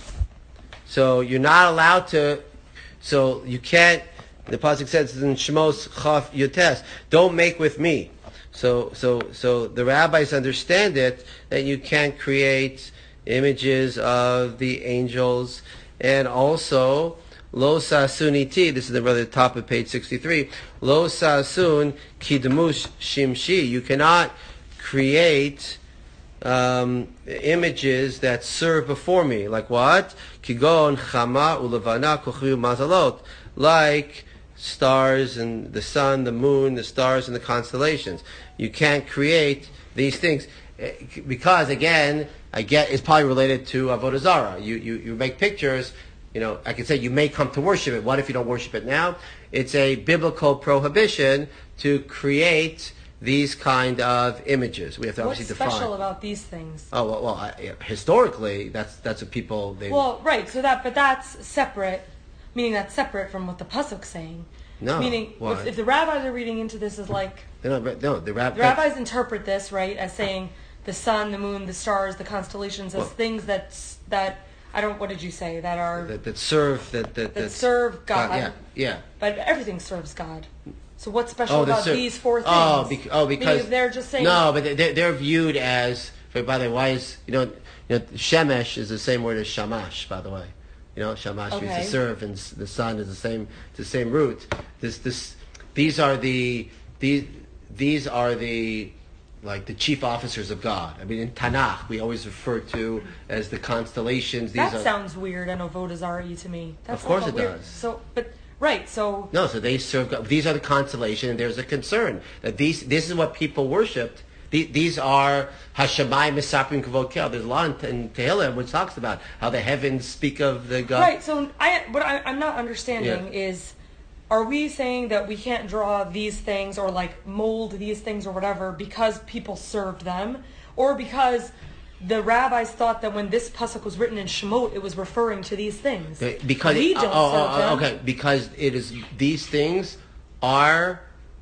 So you're not allowed to, so you can't, the pasuk says in Shemos Chaf Yotes, don't make with me. So, so, so the rabbis understand it, that you can't create images of the angels, and also, Lo sasun iti, this is the rather top of page sixty-three, Lo sasun kidmush shimshi. You cannot create um, images that serve before me. Like what? Kigon chama ulevana kochriu mazalot. Like stars and the sun, the moon, the stars and the constellations. You can't create these things. Because again, I get, it's probably related to Avodah Zarah. You, you, you make pictures. You know, I could say you may come to worship it. What if you don't worship it now? It's a biblical prohibition to create these kind of images. We have to What's obviously define. What's special about these things? Oh well, well I, yeah, historically, that's that's what people. They, well, right. So that, but that's separate. Meaning that's separate from what the pasuk's saying. No. Meaning, why? if, if the rabbis are reading into this as like no, no, the, rab- the rabbis interpret this right as saying the sun, the moon, the stars, the constellations as well, things that that. I don't. What did you say? That are that, that serve that that, that serve God. God. Yeah, yeah. But everything serves God. So what's special Oh, about ser- these four things? Oh, bec- oh because Meaning if they're just saying no, but they're, they're viewed as. By the way, why is you know, you know shemesh is the same word as shamash. By the way, you know shamash Okay. means to serve, and s- the sun is the same the same root. This this these are the these these are the. Like the chief officers of God. I mean, in Tanakh, we always refer to as the constellations. These that are, sounds weird and avodah zarah to me. That's Of course like a it weird, does. So, but right, so no, so they serve God. These are the constellation, and there's a concern that these. This is what people worshipped. These, these are Hashemayim Misaprim Kavod Kel. There's a lot in, in Tehillim which talks about how the heavens speak of the God. right. So I, what I, I'm not understanding Yeah. is, are we saying that we can't draw these things or like mold these things or whatever because people served them, or because the rabbis thought that when this pasuk was written in Shemot, it was referring to these things? Because we oh, don't oh, serve oh, them. okay, because it is these things are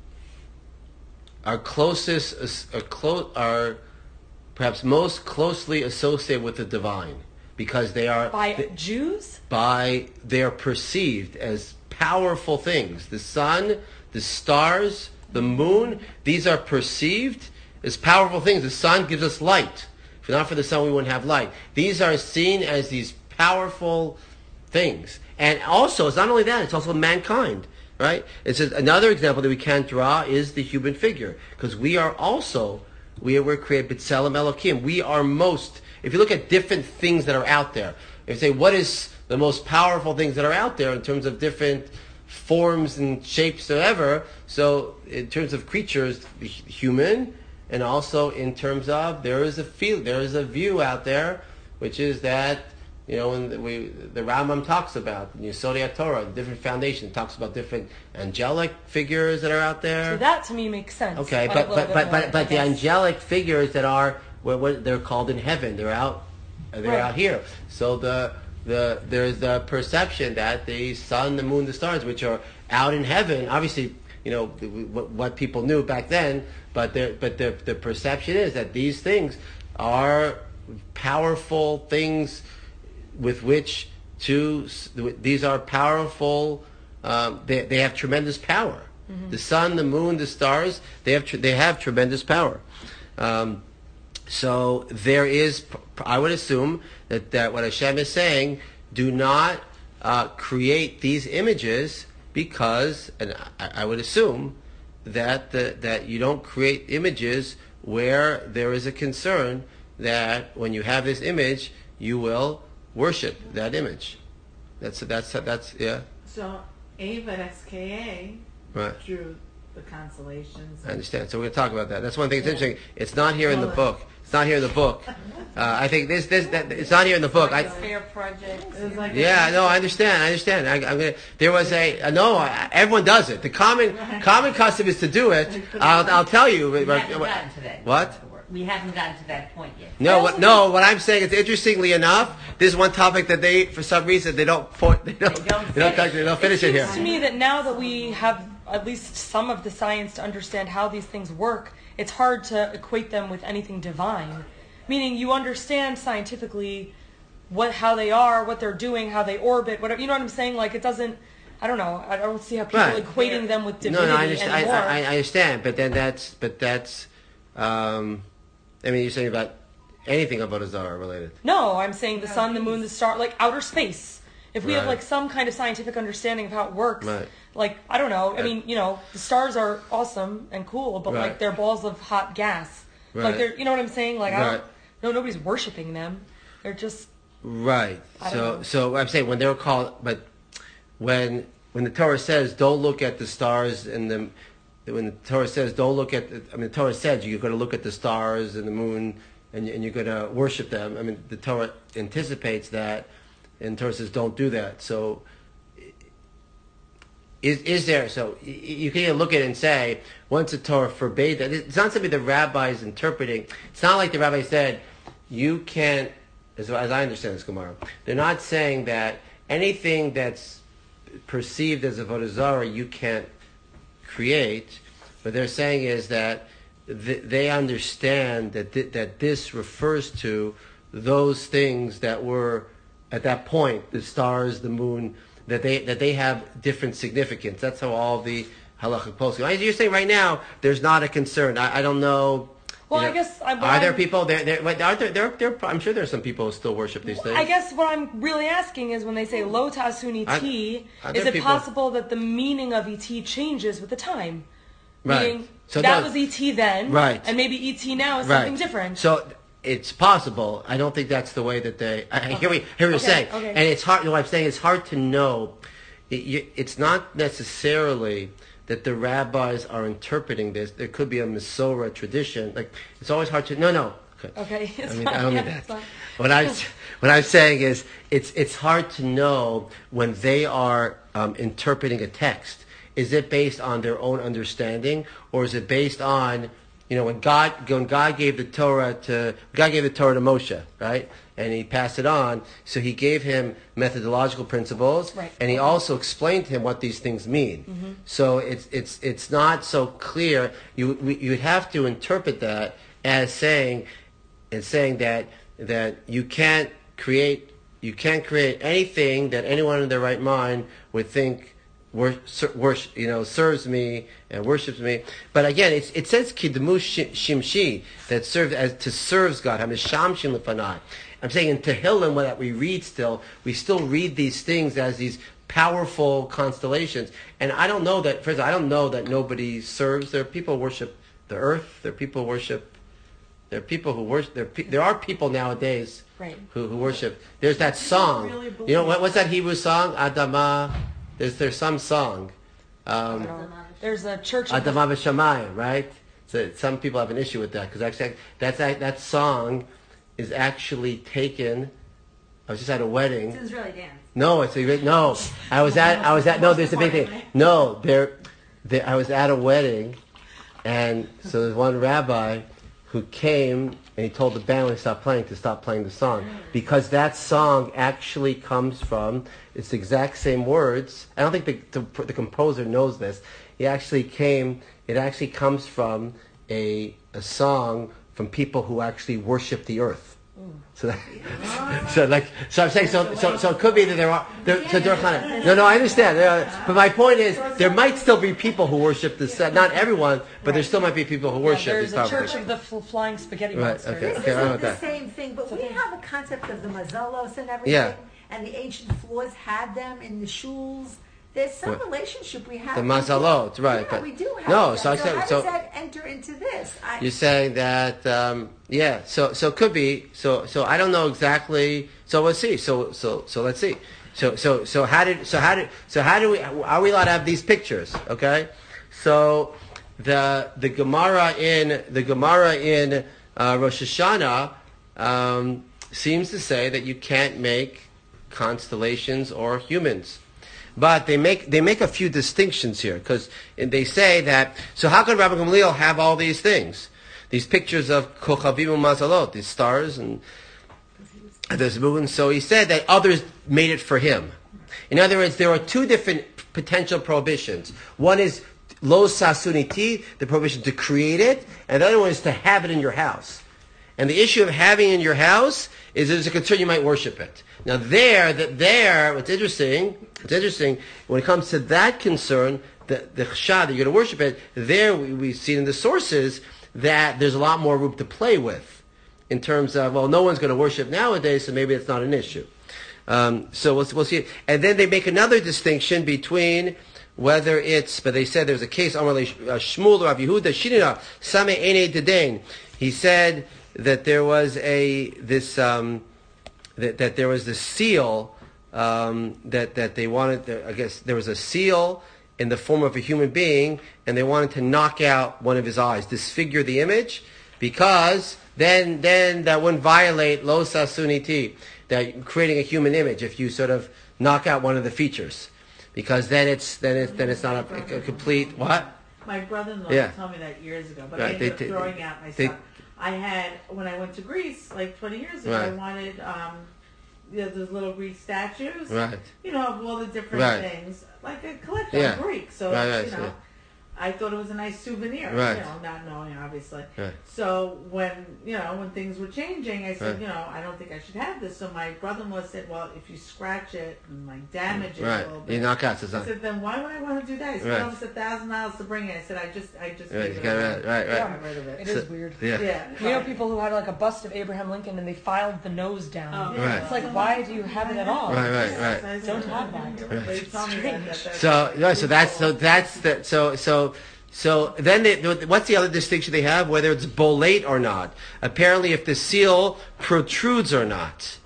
are closest are close are perhaps most closely associated with the divine, because they are By they- Jews? by they are perceived as powerful things. The sun, the stars, the moon, these are perceived as powerful things. The sun gives us light. If not for the sun, we wouldn't have light. These are seen as these powerful things. And also, it's not only that, it's also mankind, right? It's just another example that we can't draw is the human figure, because we are also, we were created B'Tselem Elokim. We are most, if you look at different things that are out there, if you say, what is the most powerful things that are out there in terms of different forms and shapes or whatever. So in terms of creatures, human, and also in terms of there is a feel, there is a view out there, which is that you know when we the Rambam talks about in Yesodei Torah, different foundation talks about different angelic figures that are out there. So that to me makes sense. Okay, a but little but bit but more, but, I but the guess. angelic figures that are what, what they're called in heaven, they're out, they're Right. out here. So the the there's the perception that the sun, the moon, the stars, which are out in heaven, obviously you know, what, what people knew back then. But the, but the, the perception is that these things are powerful things with which to, these are powerful, um, they, they have tremendous power. Mm-hmm. The sun, the moon, the stars, they have, tr- they have tremendous power. Um, so there is, I would assume that, that what Hashem is saying, do not uh, create these images because, and I, I would assume that the, that you don't create images where there is a concern that when you have this image, you will worship that image. That's that's that's yeah. So Ava at S K A Right. drew the constellations. I understand. So we're going to talk about that. That's one thing that's Yeah. interesting. It's not here in the Well, book. It's not here in the book. Uh, I think this this that, it's not here in the book. I, Fair project. It was like yeah, no, I understand. I understand. I, I'm gonna. There was a uh, no. I, everyone does it. The common common custom is to do it. I'll I'll tell you. We haven't gotten to that. What? We haven't gotten to that point yet. No, what, no. What I'm saying is, interestingly enough, this is one topic that they, for some reason, they don't point, they don't, They don't they don't, finish. they don't finish it, It here. seems to me that now that we have at least some of the science to understand how these things work, it's hard to equate them with anything divine. Meaning, you understand scientifically what how they are, what they're doing, how they orbit, whatever. You know what I'm saying? Like it doesn't. I don't know. I don't see how people Right. equating them with No, divinity no, I understand. I, anymore. I, I understand, but then that's, but that's, um, I mean, you're saying about anything about Azara related. No, I'm saying the sun, the moon, the star, like outer space. If we have Right. like some kind of scientific understanding of how it works, Right. like I don't know. I Right. mean, you know, the stars are awesome and cool, but Right. like they're balls of hot gas. Right. Like they're, you know what I'm saying? Like I Right. don't, no, nobody's worshiping them. They're just Right. I don't So, know. so I'm saying when they're called, but when when the Torah says, "Don't look at the stars," and the when the Torah says, "Don't look at," the, I mean, the Torah says you're going to look at the stars and the moon, and, and you're going to worship them. I mean, the Torah anticipates that, and the Torah says, "Don't do that." So, is is there? So y- you can either look at it and say, once the Torah forbade that, it's not something the rabbi is interpreting. It's not like the rabbi said, "You can't." As, as I understand this Gemara, they're not saying that anything that's perceived as a avodah zarah you can't create. What they're saying is that th- they understand that th- that this refers to those things that were at that point, the stars, the moon, that they that they have different significance. That's how all the halachic poskim. You're saying right now there's not a concern. I, I don't know. well, you I know, guess I, what are there I'm- people there? there wait, are there, there, there? I'm sure there's some people who still worship these things. I guess what I'm really asking is when they say lo tasuni Are- t, are is there it people- possible that the meaning of et changes with the time? Right. Meaning So that no- was et then, Right. and maybe et now is Right. something different. So it's possible. I don't think that's the way that they. I, I hear, what- hear what you're Okay, saying, okay. and it's hard. You know, what I'm saying it's hard to know. It, you, it's not necessarily that the rabbis are interpreting this. There could be a Masorah tradition. Like it's always hard to. No, no. Okay. Okay, it's I mean, fine. I don't mean Yeah, it's that. fine. What I'm what I'm saying is it's it's hard to know when they are um, interpreting a text. Is it based on their own understanding, or is it based on, you know, when God when God gave the Torah to God gave the Torah to Moshe, right? And he passed it on, so he gave him methodological principles, Right. and he also explained to him what these things mean. Mm-hmm. So it's it's it's not so clear. You we, you would have to interpret that as saying, as saying that that you can't create you can't create anything that anyone in their right mind would think wor- ser- worship, you know, serves me and worships me. But again, it's, it says kidmu shi- shimshi, that serves as to serves God. Hamisham lefanai. I'm saying in Tehillim, that we read still, we still read these things as these powerful constellations. And I don't know that. First, I don't know that nobody serves. There are people who worship the earth. There are people who worship. There are people who worship. There, are pe- there are people nowadays Right. who, who worship. There's that song. really believe You know what, what's that Hebrew song? Adama. There's there's some song. Um, You know, there's a church. in- Adama v'shamayim, right? So some people have an issue with that because actually that's that, that song is actually taken. I was just at a wedding. It's an Israeli dance. No, it's a great. No, I was at. I was at. No, there's a big thing. No, there, there. I was at a wedding, and so there's one rabbi who came and he told the band when they stopped playing to stop playing the song because that song actually comes from. It's the exact same words. I don't think the the, the composer knows this. it actually came. It actually comes from a a song from people who actually worship the earth. So, that, so like, so I'm saying, so, so, so it could be that there are, there, so there are kind of, no, no, I understand. There are, but my point is, there might still be people who worship this. Not everyone, but there still might be people who worship Yeah, these. there's a properties. church of the fl- flying spaghetti Right, monsters. okay. This I know isn't the that. same thing, but we have a concept of the mazalos and everything, Yeah. and the ancient floors had them in the shuls. There's some Right. relationship we have. The We do- mazalot, right, Yeah, but- we do have no, that. so I said- how so- does that enter into this? I, You're saying that, um, yeah. So, so it could be. So, so I don't know exactly. So we'll see. So, so, so let's see. So, so, so how did? So how did? So how do we? Are we allowed to have these pictures? Okay. So, the the Gemara in the Gemara in uh, Rosh Hashanah um, seems to say that you can't make constellations or humans. But they make they make a few distinctions here because they say that. So how could Rabbi Gamliel have all these things, these pictures of Kochavim and Mazalot, these stars and this moon? So he said that others made it for him. In other words, there are two different potential prohibitions. One is lo sasuniti, the prohibition to create it, and the other one is to have it in your house. And the issue of having it in your house is there's a concern you might worship it. Now there, that there, what's interesting, what's interesting, when it comes to that concern, the, the chashad, that you're going to worship it, there we, we see in the sources that there's a lot more room to play with in terms of, well, no one's going to worship nowadays, so maybe it's not an issue. Um, so we'll, we'll see. And then they make another distinction between whether it's, but they said there's a case, Amar le Shmuel or Rav Yehuda, Shinina, Same Ene Dedain. He said that there was a, this, um, that, that there was this seal, um, that, that they wanted, I guess there was a seal in the form of a human being, and they wanted to knock out one of his eyes, disfigure the image, because then, then that wouldn't violate lo sasuniti, that creating a human image, if you sort of knock out one of the features, because then it's then it's then it's not a, a complete what? My brother-in-law Yeah. told me that years ago, but Right, I ended they- up they- throwing out my they- stuff. I had, when I went to Greece, like twenty years ago, I Right. wanted, um, you know, those little Greek statues, Right. you know, of all the different Right. things, like a collection Yeah. of Greek. So, Right, right, you know, yeah. I thought it was a nice souvenir, Right. you know, not knowing, obviously. Right. So when, you know, when things were changing, I said, Right. you know, I don't think I should have this. So my brother-in-law said, well, if you scratch it and, like, damage it Right. a little bit. You knock out. So it's I not, said, then why would I want to do that? He said, Right. almost a thousand dollars to bring it. I said, I just, I just right, gave you it got away. right, right, right. Got rid of It it. is weird. Yeah. Yeah. You know people who had like a bust of Abraham Lincoln and they filed the nose down. Oh, Right. It's like, why do you have it at all? Right, right, right. I said, Don't have that. They told me that, that, that, So, no, so that's so that's the so so so then they, what's the other distinction they have? Whether it's bolate or not. Apparently, if the seal protrudes or not.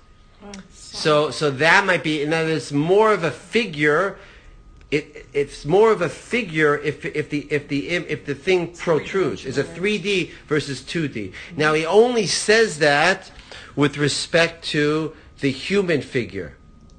So so that might be. In other words, more of a figure. It it's more of a figure if if the if the if the thing protrudes. It's a three D versus two D. Now he only says that with respect to the human figure.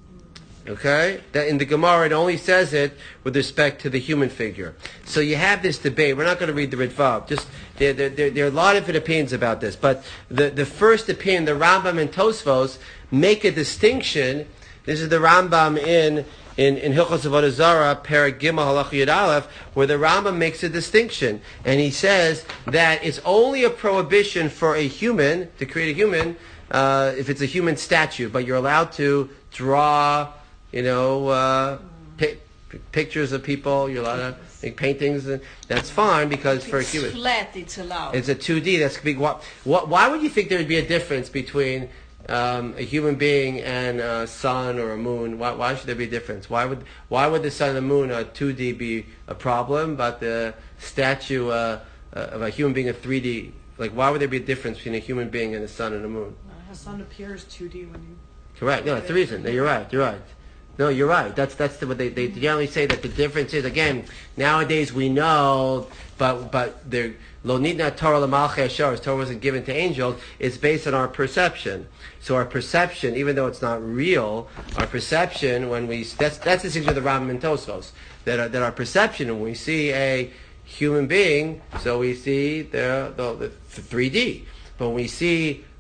Okay? That in the Gemara it only says it with respect to the human figure. So you have this debate. We're not going to read the Ritvav. Just there, there, there, there are a lot of different opinions about this. But the, the first opinion, the Rambam and Tosfos make a distinction. This is the Rambam in in, in Hilchos Avodah Zarah, Perek Gimel Halacha Yud Aleph, where the Rambam makes a distinction. And he says that it's only a prohibition for a human, to create a human, uh, if it's a human statue. But you're allowed to draw, you know, uh, pi- pictures of people. You're allowed to make paintings. And that's fine because for a It's human, flat, it's allowed. it's a two D. That's big. What, what, why would you think there would be a difference between um, a human being and a sun or a moon? Why, why should there be a difference? Why would why would the sun and the moon a two D be a problem, but the statue uh, uh, of a human being a three D? Like, why would there be a difference between a human being and the sun and the moon? The sun appears two D when you. Correct. No, that's the reason. No, you're right. You're right. No, you're right. That's that's the, what they they generally say, that the difference is, again, nowadays we know, but but they're lo nitna Torah l'malchei Ashar, Torah wasn't given to angels. It's based on our perception. So our perception, even though it's not real, our perception when we that's that's the thing with the Rambam and Tosfos, that our, that our perception when we see a human being, so we see the the, the three D. But when we see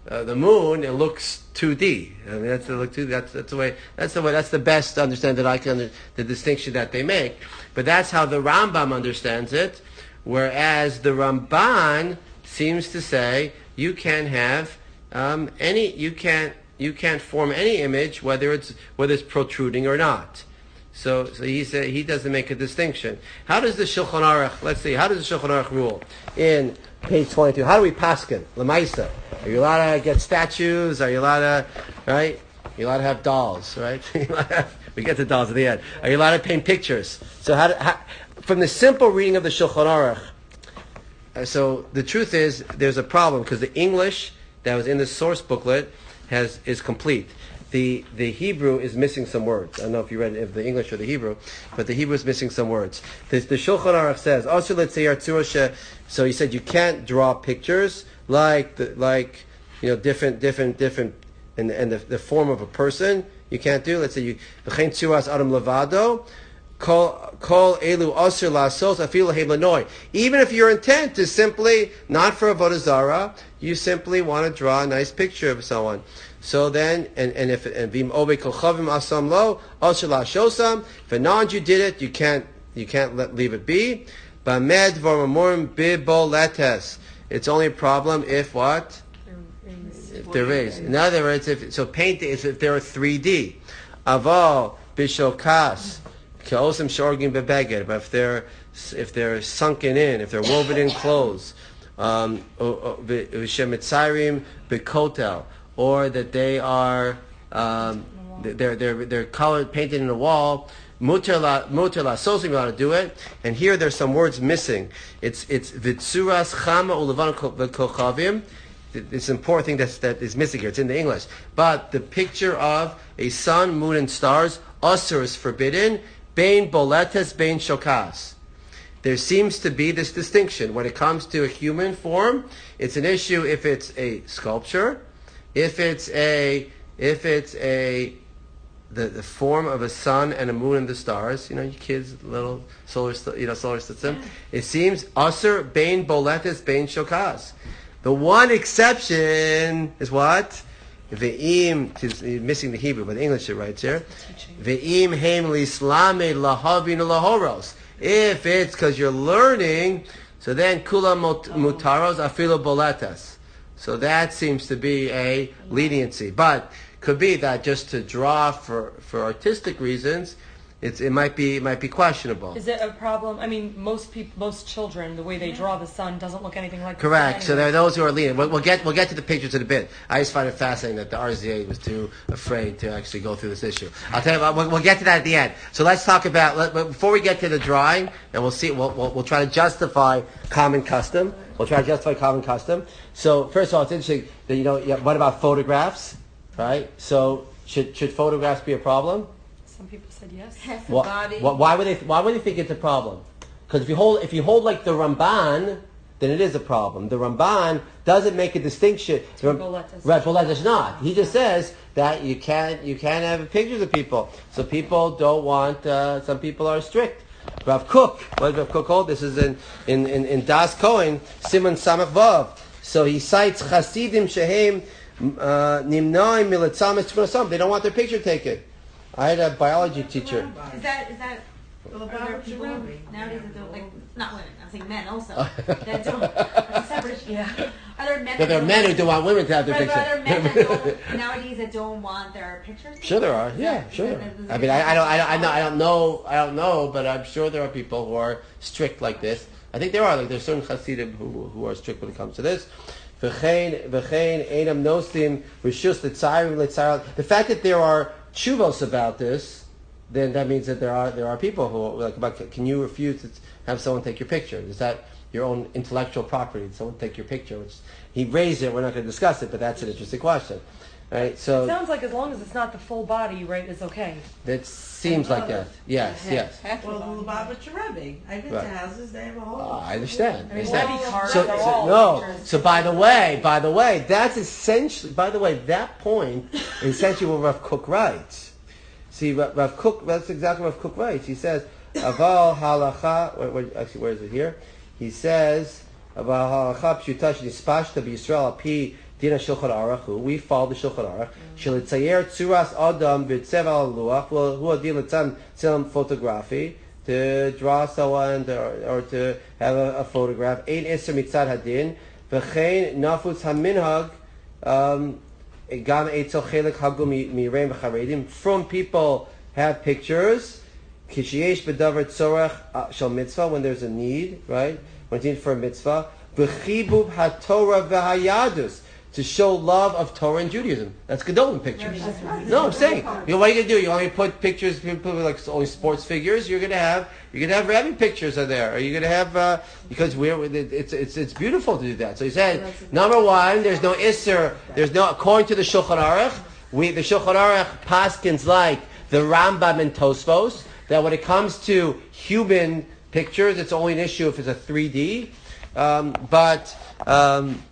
uh, the moon, it looks two D. I mean, that's the look two. That's that's the way. That's the way. That's the best to understand that I can under, the distinction that they make. But that's how the Rambam understands it. Whereas the Ramban seems to say you can have um, any. You can't. You can't form any image whether it's whether it's protruding or not. So, so he said he doesn't make a distinction. How does the Shulchan Aruch? Let's see. How does the Shulchan Aruch rule in page twenty-two? How do we paskin lemaisa? Are you allowed to get statues? Are you allowed to right? Are you allowed to have dolls? Right? We get to dolls at the end. Are you allowed to paint pictures? So, how, do, how from the simple reading of the Shulchan Aruch? Uh, so the truth is there's a problem because the English that was in the source booklet has is complete. The the Hebrew is missing some words. I don't know if you read if the English or the Hebrew, but the Hebrew is missing some words. The, the Shulchan Aruch says, also let's say so he said you can't draw pictures like the, like you know different different different in, in the, the form of a person. You can't do. Let's say you v'chein tzuras adam levado. Kol kol elu asur lasos afilu heim lanoi. Even if your intent is simply not for avodah zarah, you simply want to draw a nice picture of someone. So then, and, and if and vim obe kol chavim asam lo asur lashosam. If a non-Jew did it, you can't you can't let leave it be. Bamed v'mamorim biboletes. It's only a problem if what? If they're raised. In other words, if so, paint is if they're three D. Aval bishokas. But if they're if they're sunken in, if they're woven in clothes, um, or that they are um, they're they're they're colored painted in the wall. Muter la sosim, you ought to do it. And here there's some words missing. It's it's vitzuras chama ulevan kochavim. It's an important thing that's, that is missing here. It's in the English, but the picture of a sun, moon, and stars, asur is forbidden. Bein boletes, bein shokas. There seems to be this distinction. When it comes to a human form, it's an issue if it's a sculpture, if it's a, if it's a, the, the form of a sun and a moon and the stars, you know, you kids, little solar, you know, solar system. It seems asur, bein boletes, bein shokas. The one exception is what? Ve'im, he's missing the Hebrew, but the English it writes here. Ve'im heim lislame lahavin lahoros. If it's because you're learning, so then kula mutaros afilo boletas. So that seems to be a leniency. But could be that just to draw for, for artistic reasons, it's, it might be it might be questionable. Is it a problem? I mean, most people, most children, the way they draw the sun doesn't look anything like. Correct. The sun So there are those who are lenient. We'll, we'll get we'll get to the pictures in a bit. I just find it fascinating that the R Z A was too afraid to actually go through this issue. I'll tell you what, we'll, we'll get to that at the end. So let's talk about let, before we get to the drawing, and we'll see. We'll, we'll we'll try to justify common custom. We'll try to justify common custom. So first of all, it's interesting that you know. Yeah, what about photographs? Right. So should should photographs be a problem? Some people said yes. Why, why would they? Why would they think it's a problem? Because if you hold, if you hold like the Ramban, then it is a problem. The Ramban doesn't make a distinction. Right, Boletes not. He just says that you can't, you can't have pictures of people. So people don't want. Uh, some people are strict. Rav Kook, what does Rav Kook hold? This is in in in, in Das Cohen Simon Samach Vav. So he cites Chasidim Shehem Nimnaim Milatzamis Tfunasam. They don't want their picture taken. I had a biology teacher. Is that is that? Are there people nowadays that don't like not women? I'm saying men also that don't. That's a separate issue. Yeah. Are there men? But there are men who don't want women to have their right, picture. Are there men that don't, nowadays that don't want their pictures? Sure, there are. Yeah, sure. I mean, I, I don't, I don't, I don't, I don't know, I don't know, but I'm sure there are people who are strict like this. I think there are. Like there's certain Hasidim who who are strict when it comes to this. The fact that there are chuvos about this, then that means that there are there are people who like about can you refuse to have someone take your picture? Is that your own intellectual property? Someone take your picture? Which he raised it. We're not going to discuss it, but that's an interesting question, right? So it sounds like as long as it's not the full body, right, it's okay. That seems like that. Yes, yes. Well, Lubavitch Rebbe. I've been Right. to houses, they have a whole... Oh, I understand. I I mean, understand. Rebbe cards So, are so- all no. pictures. So by the way, by the way, that's essentially. By the way, that point is essentially what Rav Kook writes. See, Rav, Rav Kook. That's exactly what Rav Kook writes. He says, "Aval halacha." Where, where, actually, where is it here? He says, "Aval halacha pshuta shenispashta b'Yisrael api Dina Shulchan Aruch, we follow the Shulchan Aruch. Shilitzayer tzuras adam b'tzev al luach, well, hu adin l'tzam tzilm photography, to draw someone or, or to have a, a photograph. Ein iser mitzad hadin, v'chein nafutz haminhag, um, gam eitzel chelik hagu mireim v'charedim. From people have pictures. Kishiyesh b'davar tzorach shel mitzvah, when there's a need, right? When it's needed for a mitzvah. B'chibub haTorah v'hayadus, to show love of Torah and Judaism. That's Gedolim pictures. No, I'm saying, you know, what are you gonna do? You only put pictures, people with like only sports figures. You're gonna have, you're gonna have rabbi pictures are there. Are you gonna have uh, because we're it's it's it's beautiful to do that. So he said, number one, there's no isser. There's no, according to the Shulchan Aruch, we the Shulchan Aruch paskins like the Rambam and Tosfos, that when it comes to human pictures, it's only an issue if it's a three D. Um, but um,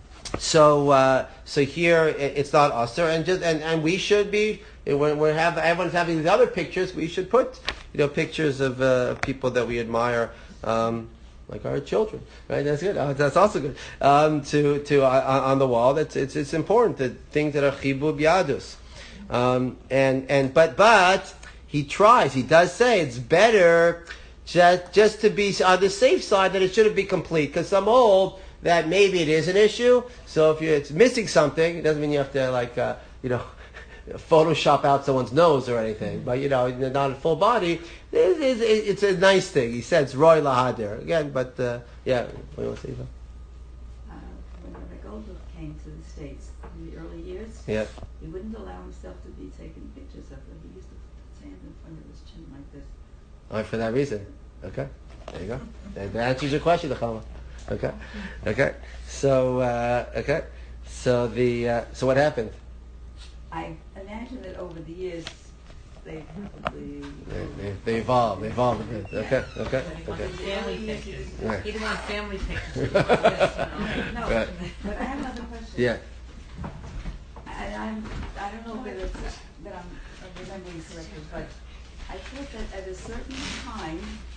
so uh, so here it, it's not usher, and just and, and we should be when we have everyone's having these other pictures, we should put you know pictures of uh, people that we admire. Um, like our children, right? That's good. Uh, that's also good. Um, to to uh, on the wall. That's it's it's important that things that are chibub yadus, um, and and but but he tries. He does say it's better just just to be on the safe side that it shouldn't be complete, because some hold that maybe it is an issue. So if you it's missing something, it doesn't mean you have to like uh, you know. Photoshop out someone's nose or anything, but you know, not a full body. It's, it's, it's a nice thing. He says Roy Lahadir again, but uh, yeah. What do you want to say, Eva? Uh, when Rabbi Goldberg came to the States in the early years, Yeah. he wouldn't allow himself to be taken pictures of. It. He used to put his hand in front of his chin like this. All right, for that reason. Okay, there you go. That that answers your question, Chama. Okay, okay. So uh, okay, so the uh, so what happened? I imagine that over the years, they probably... They, they, they evolve. They evolve a bit. Okay, okay, okay. Family pictures. Right. He didn't want family pictures. No, Right. but I have another question. Yeah. And I'm, I don't know whether it's, that I'm remembering correctly, but I thought that at a certain time,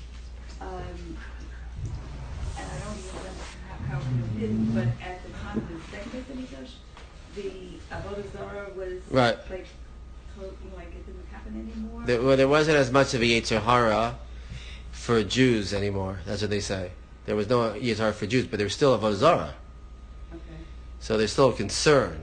um, and I don't even remember how, how it did, but at the time of the second Beit HaMikdash, the Avodah Zarah was Right. like, totally, like it didn't happen anymore. There, well, there wasn't as much of a Yetzer Hara for Jews anymore. That's what they say. There was no Yetzer Hara for Jews, but there was still a Avodah Zarah. Okay. So there's still a concern.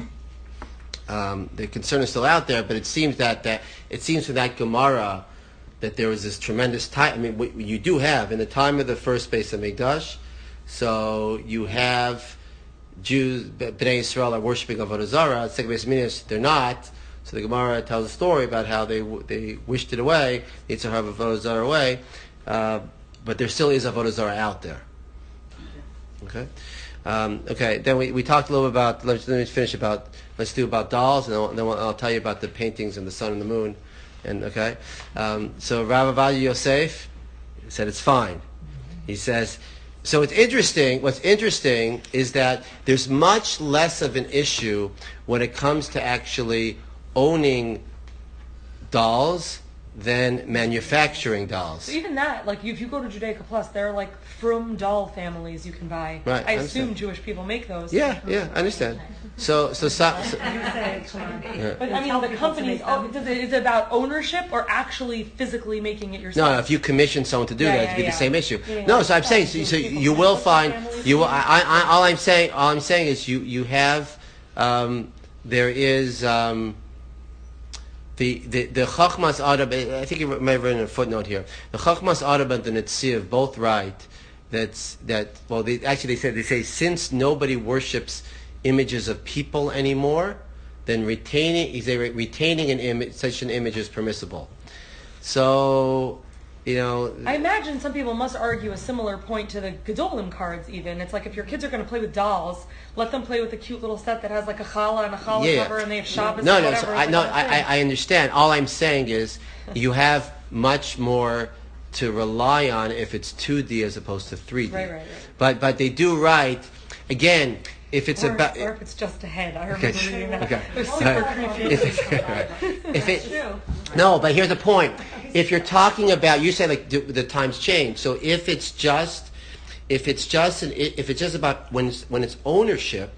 Um, the concern is still out there, but it seems that, that it seems from that Gemara that there was this tremendous time. I mean, what you do have in the time of the first Beis HaMikdash. So you have Jews, Bnei Israel are worshiping Avodah Zarah. Second Beis HaMikdash, they're not. So the Gemara tells a story about how they they wished it away, the Yetzer Hara of Avodah Zarah away, uh, but there still is Avodah Zarah out there. Okay, um, okay. Then we, we talked a little about. Let's, let me finish about. Let's do about dolls, and then, then I'll, I'll tell you about the paintings and the sun and the moon. And okay, um, so Rav Avadia Yosef said it's fine. He says. So it's interesting, what's interesting is that there's much less of an issue when it comes to actually owning dolls than manufacturing dolls. So even that, like if you go to Judaica Plus, there are like from doll families you can buy. Right, I I assume understand. Jewish people make those. Yeah, yeah, I understand. So, so, so, so But I mean, the companies, oh, is it- is it about ownership or actually physically making it yourself? no, if you commission someone to do Yeah, that, yeah, it'd be yeah. the same issue. Yeah, yeah. No, so I'm saying, so, Oh, so people you make will those find, families? you, will- I, I, all I'm saying, all I'm saying is you, you have, um, there is, um, The the the Chachmas Arab, I think you may have written a footnote here. The Chachmas Arab and the Netziv both write that's that. Well, they actually they say they say since nobody worships images of people anymore, then retaining is they retaining an image, such an image is permissible. So, you know, I imagine some people must argue a similar point to the Gedolim cards even. It's like if your kids are going to play with dolls, let them play with a cute little set that has like a challah and a challah Yeah. cover and they have Shabbos no, or no, whatever. so It's I, like no, a whole I, thing. I I understand. All I'm saying is you have much more to rely on if it's two D as opposed to three D. Right, right, right. But but they do write again. If it's or, about or if it's just a head. I remember Okay. reading that. Okay. It was super Uh, creepy. if, right. if it no, but here's the point. If you're talking about, you say like the, the times change. So if it's just, if it's just, an, if it's just about when it's, when it's ownership,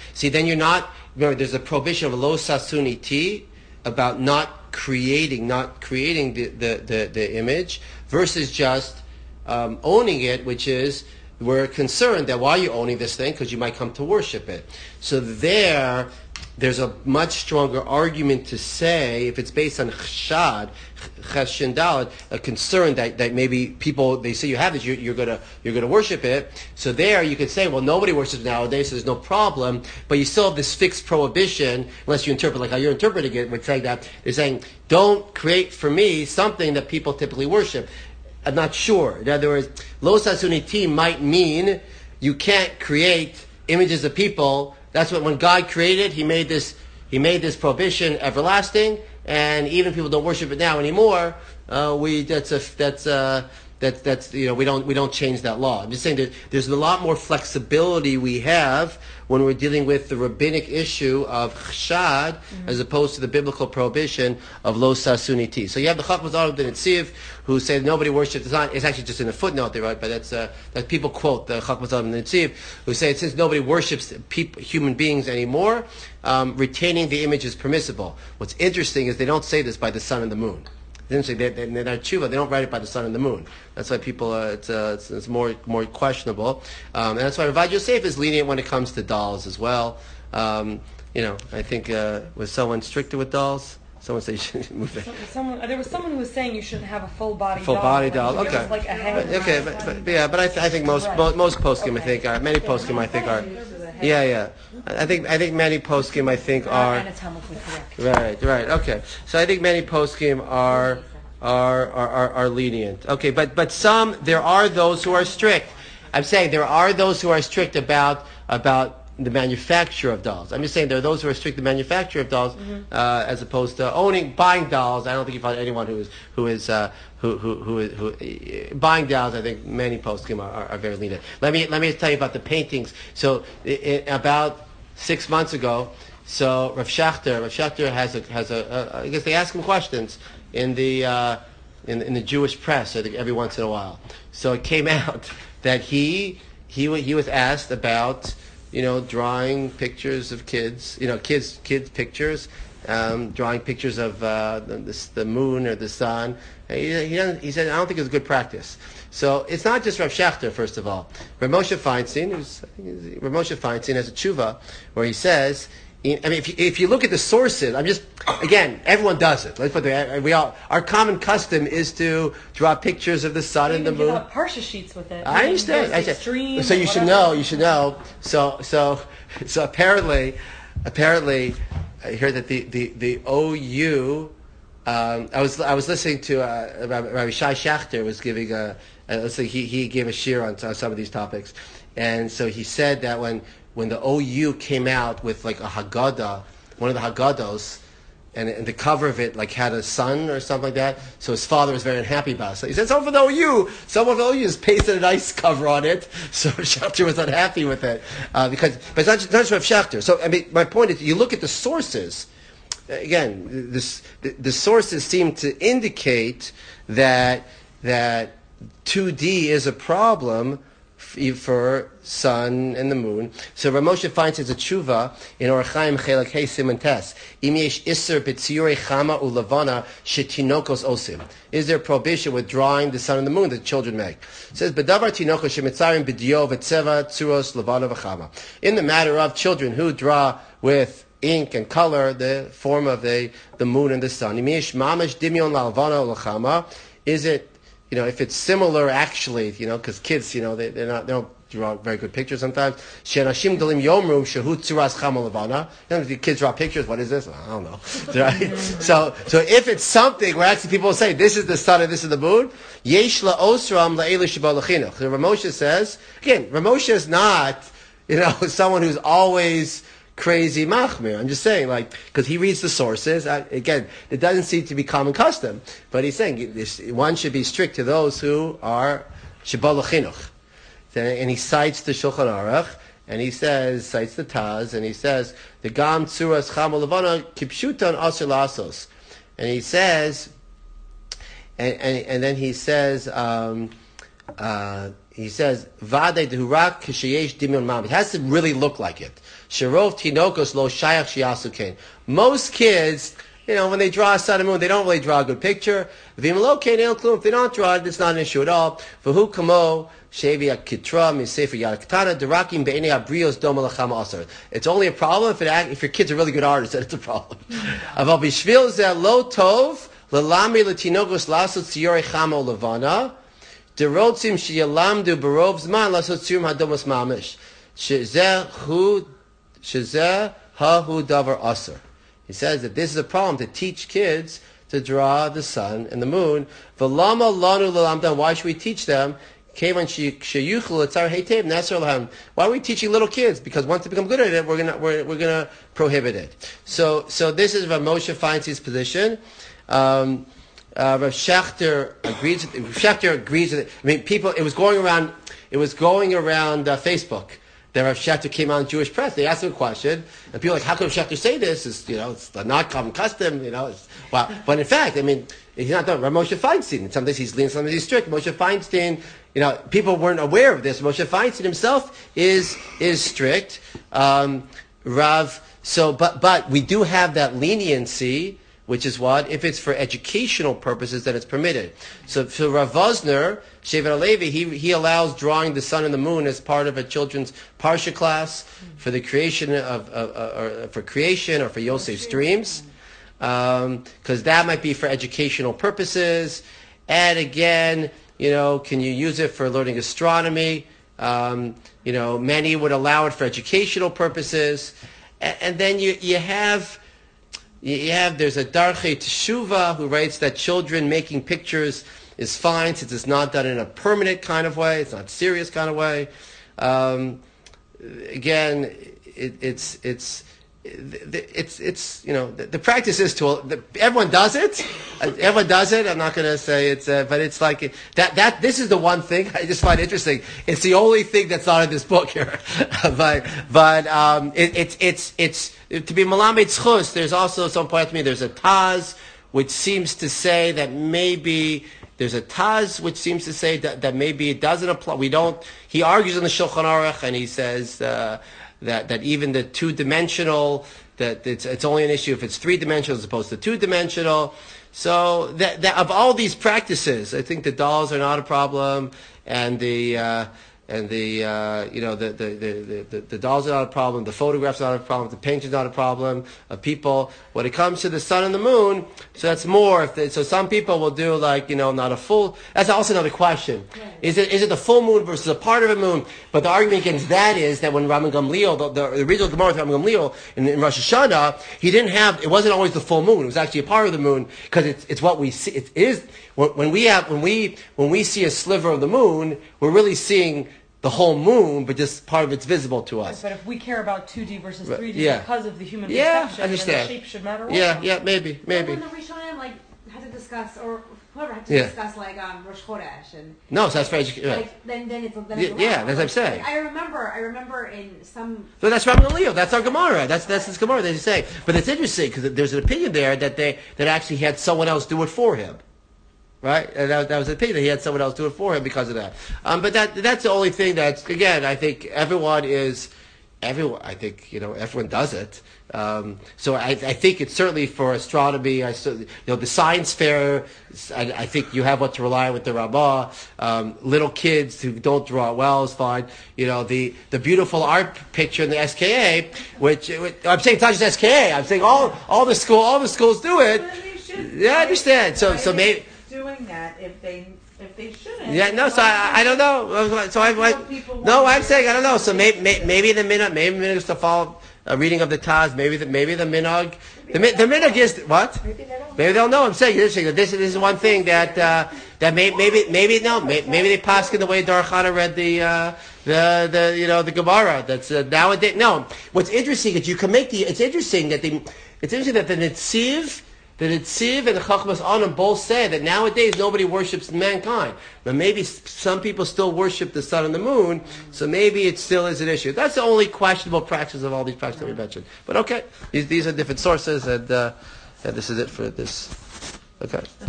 See, then you're not, remember, there's a prohibition of lo sasuni ti about not creating, not creating the, the, the, the image versus just um, owning it, which is, we're concerned that while you're owning this thing, because you might come to worship it. So there, there's a much stronger argument to say, if it's based on chshad, chesed daled, a concern that, that maybe people, they say you have this, you're, you're gonna you're gonna worship it. So there, you could say, well, nobody worships nowadays, so there's no problem. But you still have this fixed prohibition, unless you interpret like how you're interpreting it, with saying that they're saying, don't create for me something that people typically worship. I'm not sure. In other words, lo sasuniti might mean you can't create images of people. That's what when God created, He made this. He made this prohibition everlasting, and even people don't worship it now anymore. Uh, we that's a that's uh that that's you know we don't we don't change that law. I'm just saying that there's a lot more flexibility we have when we're dealing with the rabbinic issue of chshad mm-hmm. as opposed to the biblical prohibition of lo sasuniti. So you have the Chachmas Adam the Netziv who say nobody worships the sun. It's actually just in a footnote there, right? But that's uh, that people quote the Chachmas Adam the Netziv who say since nobody worships people, human beings anymore, um, retaining the image is permissible. What's interesting is they don't say this by the sun and the moon. They, they, they, in their tshuva, they don't write it by the sun and the moon. That's why people, uh, it's, uh, it's, it's more more questionable. Um, and that's why Ravad Yosef is lenient when it comes to dolls as well. Um, you know, I think, uh, was someone stricter with dolls? Someone said you shouldn't move it. Someone, there was someone who was saying you shouldn't have a full body full doll. body doll, Like, okay. Like a but, okay, but, but, yeah, but I, th- I think most Right. mo- most poskim, Okay. I think, are, many poskim, I think, are, yeah, yeah. I think I think many poskim, I think, are, anatomically correct. right, right, okay. So I think many poskim are, are, are, are, are lenient. Okay, but, but some, there are those who are strict. I'm saying there are those who are strict about, about the manufacture of dolls. I'm just saying there are those who are strict the manufacture of dolls, mm-hmm. uh, as opposed to owning, buying dolls. I don't think you find anyone who is who is uh, who who who is who, uh, buying dolls. I think many poskim are, are, are very lenient. Let me let me tell you about the paintings. So it, it, about six months ago, so Rav Schachter, Rav Schachter has a has a. Uh, I guess they ask him questions in the uh, in in the Jewish press, I think, every once in a while. So it came out that he he he was asked about, you know, drawing pictures of kids, you know, kids, kids pictures, um, drawing pictures of uh, the, the, the moon or the sun. He, he, doesn't, he said, I don't think it's good practice. So it's not just Rav Schachter, first of all. Rav Moshe Feinstein, who's, Rav Moshe Feinstein has a tshuva where he says, I mean, if you, if you look at the sources, I'm just, again, everyone does it. Let's put the, we all, our common custom is to draw pictures of the sun and the moon. Give out parsha sheets with it. I understand. I understand. So you should know. You should know. So so so apparently, apparently, I heard that the the the O U. Um, I was I was listening to uh, Rabbi Shai Schachter was giving a. Uh, let's say he he gave a shir on, on some of these topics, and so he said that when. When the O U came out with like a Haggadah, one of the Haggadahs, and, and the cover of it like had a sun or something like that, so his father was very unhappy about it. So he said, someone for the O U, someone for the O U has pasted a nice cover on it, so Schachter was unhappy with it. Uh, because, but it's not just, not just Rav Schachter. So, I mean, my point is, you look at the sources, again, this, the, the sources seem to indicate that, that two D is a problem for sun and the moon. So Rav Moshe finds as a tshuva in Orach Chaim Chelek Hey Siman Tes. Im yesh iser b'tziyurei chama u'lavana shetinokos osim. Is there prohibition with drawing the sun and the moon that children make? It says b'davar tinokos shemitzarim b'dio v'tzeva tzuros lavana v'chama. In the matter of children who draw with ink and color the form of the the moon and the sun. Im yesh mamash dimyon lavana u'lachama. Is it, you know, if it's similar, actually, you know, because kids, you know, they they're not they don't draw very good pictures sometimes. Shenashim dalim yomru shehu tzuras chama levana. You know, the kids draw pictures. What is this? I don't know. Right? so so if it's something where actually people will say this is the sun and this is the moon, yesh la osram la'elu sheba l'chinuch. So Rav Moshe says again, Rav Moshe is not, you know, someone who's always crazy machmir. I'm just saying, like, because he reads the sources. I, again, it doesn't seem to be common custom, but he's saying this, one should be strict to those who are sheba l'chinuch. And he cites the Shulchan Aruch, and he says, cites the Taz, and he says, the Gam Tzuras Chama Levana Kipshutan Asher Lasos. And he says, and, and, and then he says, um, uh, he says, Vade dehurak kishayesh dimyon mam. It has to really look like it. Sharov tinokos lo shayach shiasukein. Most kids, you know, when they draw a sun and moon, they don't really draw a good picture. If they don't draw it, it's not an issue at all. V'hu kamo shevi akitra misefer yadakatana derakim be'enei abrios doma lacham asar. It's only a problem if it if your kid's a really good artist, then it's a problem. Aval bishvil zeh lo tov lelami letinokos lasot tziyore chamo levana derotzim sheyalamdu berov zman lasot tziyum hadomos mamish shezeh hu shezeh ha hu davar asar. He says that this is a problem to teach kids to draw the sun and the moon. V'lama lanu l'lamdan. Why should we teach them? Why are we teaching little kids? Because once they become good at it, we're gonna we're, we're gonna prohibit it. So so this is Rav Moshe Feinstein's position. Um, uh, Rav Schechter agrees. Rav Schechter agrees with it. I mean, people. It was going around. It was going around uh, Facebook. That Rav Schechter came on Jewish press. They asked him a question, and people were like, "How could Rav Schechter say this? It's, you know, it's not common custom, you know." It's, well, but in fact, I mean, he's not done. Rav Moshe Feinstein. Sometimes he's lean, sometimes he's strict. Moshe Feinstein, you know, people weren't aware of this. Moshe Feinstein himself is is strict. Um, Rav. So, but but we do have that leniency. Which is what? If it's for educational purposes, then it's permitted. So for Rav Vosner, Shevet HaLevi, he, he allows drawing the sun and the moon as part of a children's Parsha class for the creation of, of, of or for creation or for Yosef's dreams. Because um, that might be for educational purposes. And again, you know, can you use it for learning astronomy? Um, you know, many would allow it for educational purposes. And, and then you, you have... You have, there's a Darchei Teshuva who writes that children making pictures is fine since it's not done in a permanent kind of way, it's not serious kind of way. Um, again, it, it's, it's, it's, it's, you know, the, the practice is to, the, everyone does it. Everyone does it. I'm not going to say it's, uh, but it's like, that, that, this is the one thing I just find interesting. It's the only thing that's not in this book here. but, but, um, it, it's, it's, it's, to be Malamed Tzchus, there's also some point to me, there's a Taz, which seems to say that maybe, there's a Taz, which seems to say that, that maybe it doesn't apply. We don't, he argues in the Shulchan Aruch, and he says, uh, that, that even the two-dimensional, that it's, it's only an issue if it's three-dimensional as opposed to two-dimensional. So, that, that, of all these practices, I think the dolls are not a problem, and the, uh, and the, uh, you know, the, the, the, the, the dolls are not a problem, the photographs are not a problem, the painting is not a problem of people. When it comes to the sun and the moon, so that's more. If they, so some people will do like, you know, not a full, that's also another question. Right. Is it, is it the full moon versus a part of a moon? But the argument against that is that when Rabban Gamliel, the, the, the original Gemara with Rabban Gamliel in, in Rosh Hashanah, he didn't have, it wasn't always the full moon, it was actually a part of the moon, because it's, it's what we see, it is, when we have, when we, when we see a sliver of the moon, we're really seeing the whole moon, but just part of it's visible to us. But if we care about two D versus three D yeah. because of the human yeah, perception, I understand. then the shape should matter also. Yeah, yeah, maybe, maybe. When the Rishonim like had to discuss, or whoever had to yeah. discuss like um, Rosh Chodesh and no, so that's for education. Like, right. then, then it's then yeah, it's yeah, that's what I'm saying. Like, I remember, I remember in some. So that's Rabban Gamliel. That's our Gemara. That's that's his Gemara. They say, but it's interesting because there's an opinion there that they that actually had someone else do it for him. Right? And that, that was the opinion. He had someone else do it for him because of that. Um, but that that's the only thing that's, again, I think everyone is, everyone, I think, you know, everyone does it. Um, so I, I think it's certainly for astronomy, I, you know, the science fair, I, I think you have what to rely on with the Ramah. Um, little kids who don't draw well is fine. You know, the, the beautiful art picture in the S K A, which, which I'm saying it's not just S K A, I'm saying all, all the school, all the schools do it. Yeah, I understand. So, so maybe, doing that if they if they shouldn't. Yeah, no. So I, I don't know. So I, I no, I'm saying I don't know. So maybe maybe the minhag, maybe the minhag is to follow a reading of the Taz. Maybe the maybe the minhag, the the minhag is what? Maybe they'll know. I'm saying this this is one thing that uh, that may, maybe maybe no maybe, maybe they pass in the way Darchana read the uh, the the you know the Gemara. That's uh, nowadays. No, what's interesting is you can make the. It's interesting that the. It's interesting that the Netziv. The Netziv and the Chachmas Anam both say that nowadays nobody worships mankind. But maybe some people still worship the sun and the moon, so maybe it still is an issue. That's the only questionable practice of all these practices that we mentioned. But okay, these, these are different sources, and, uh, and this is it for this. Okay.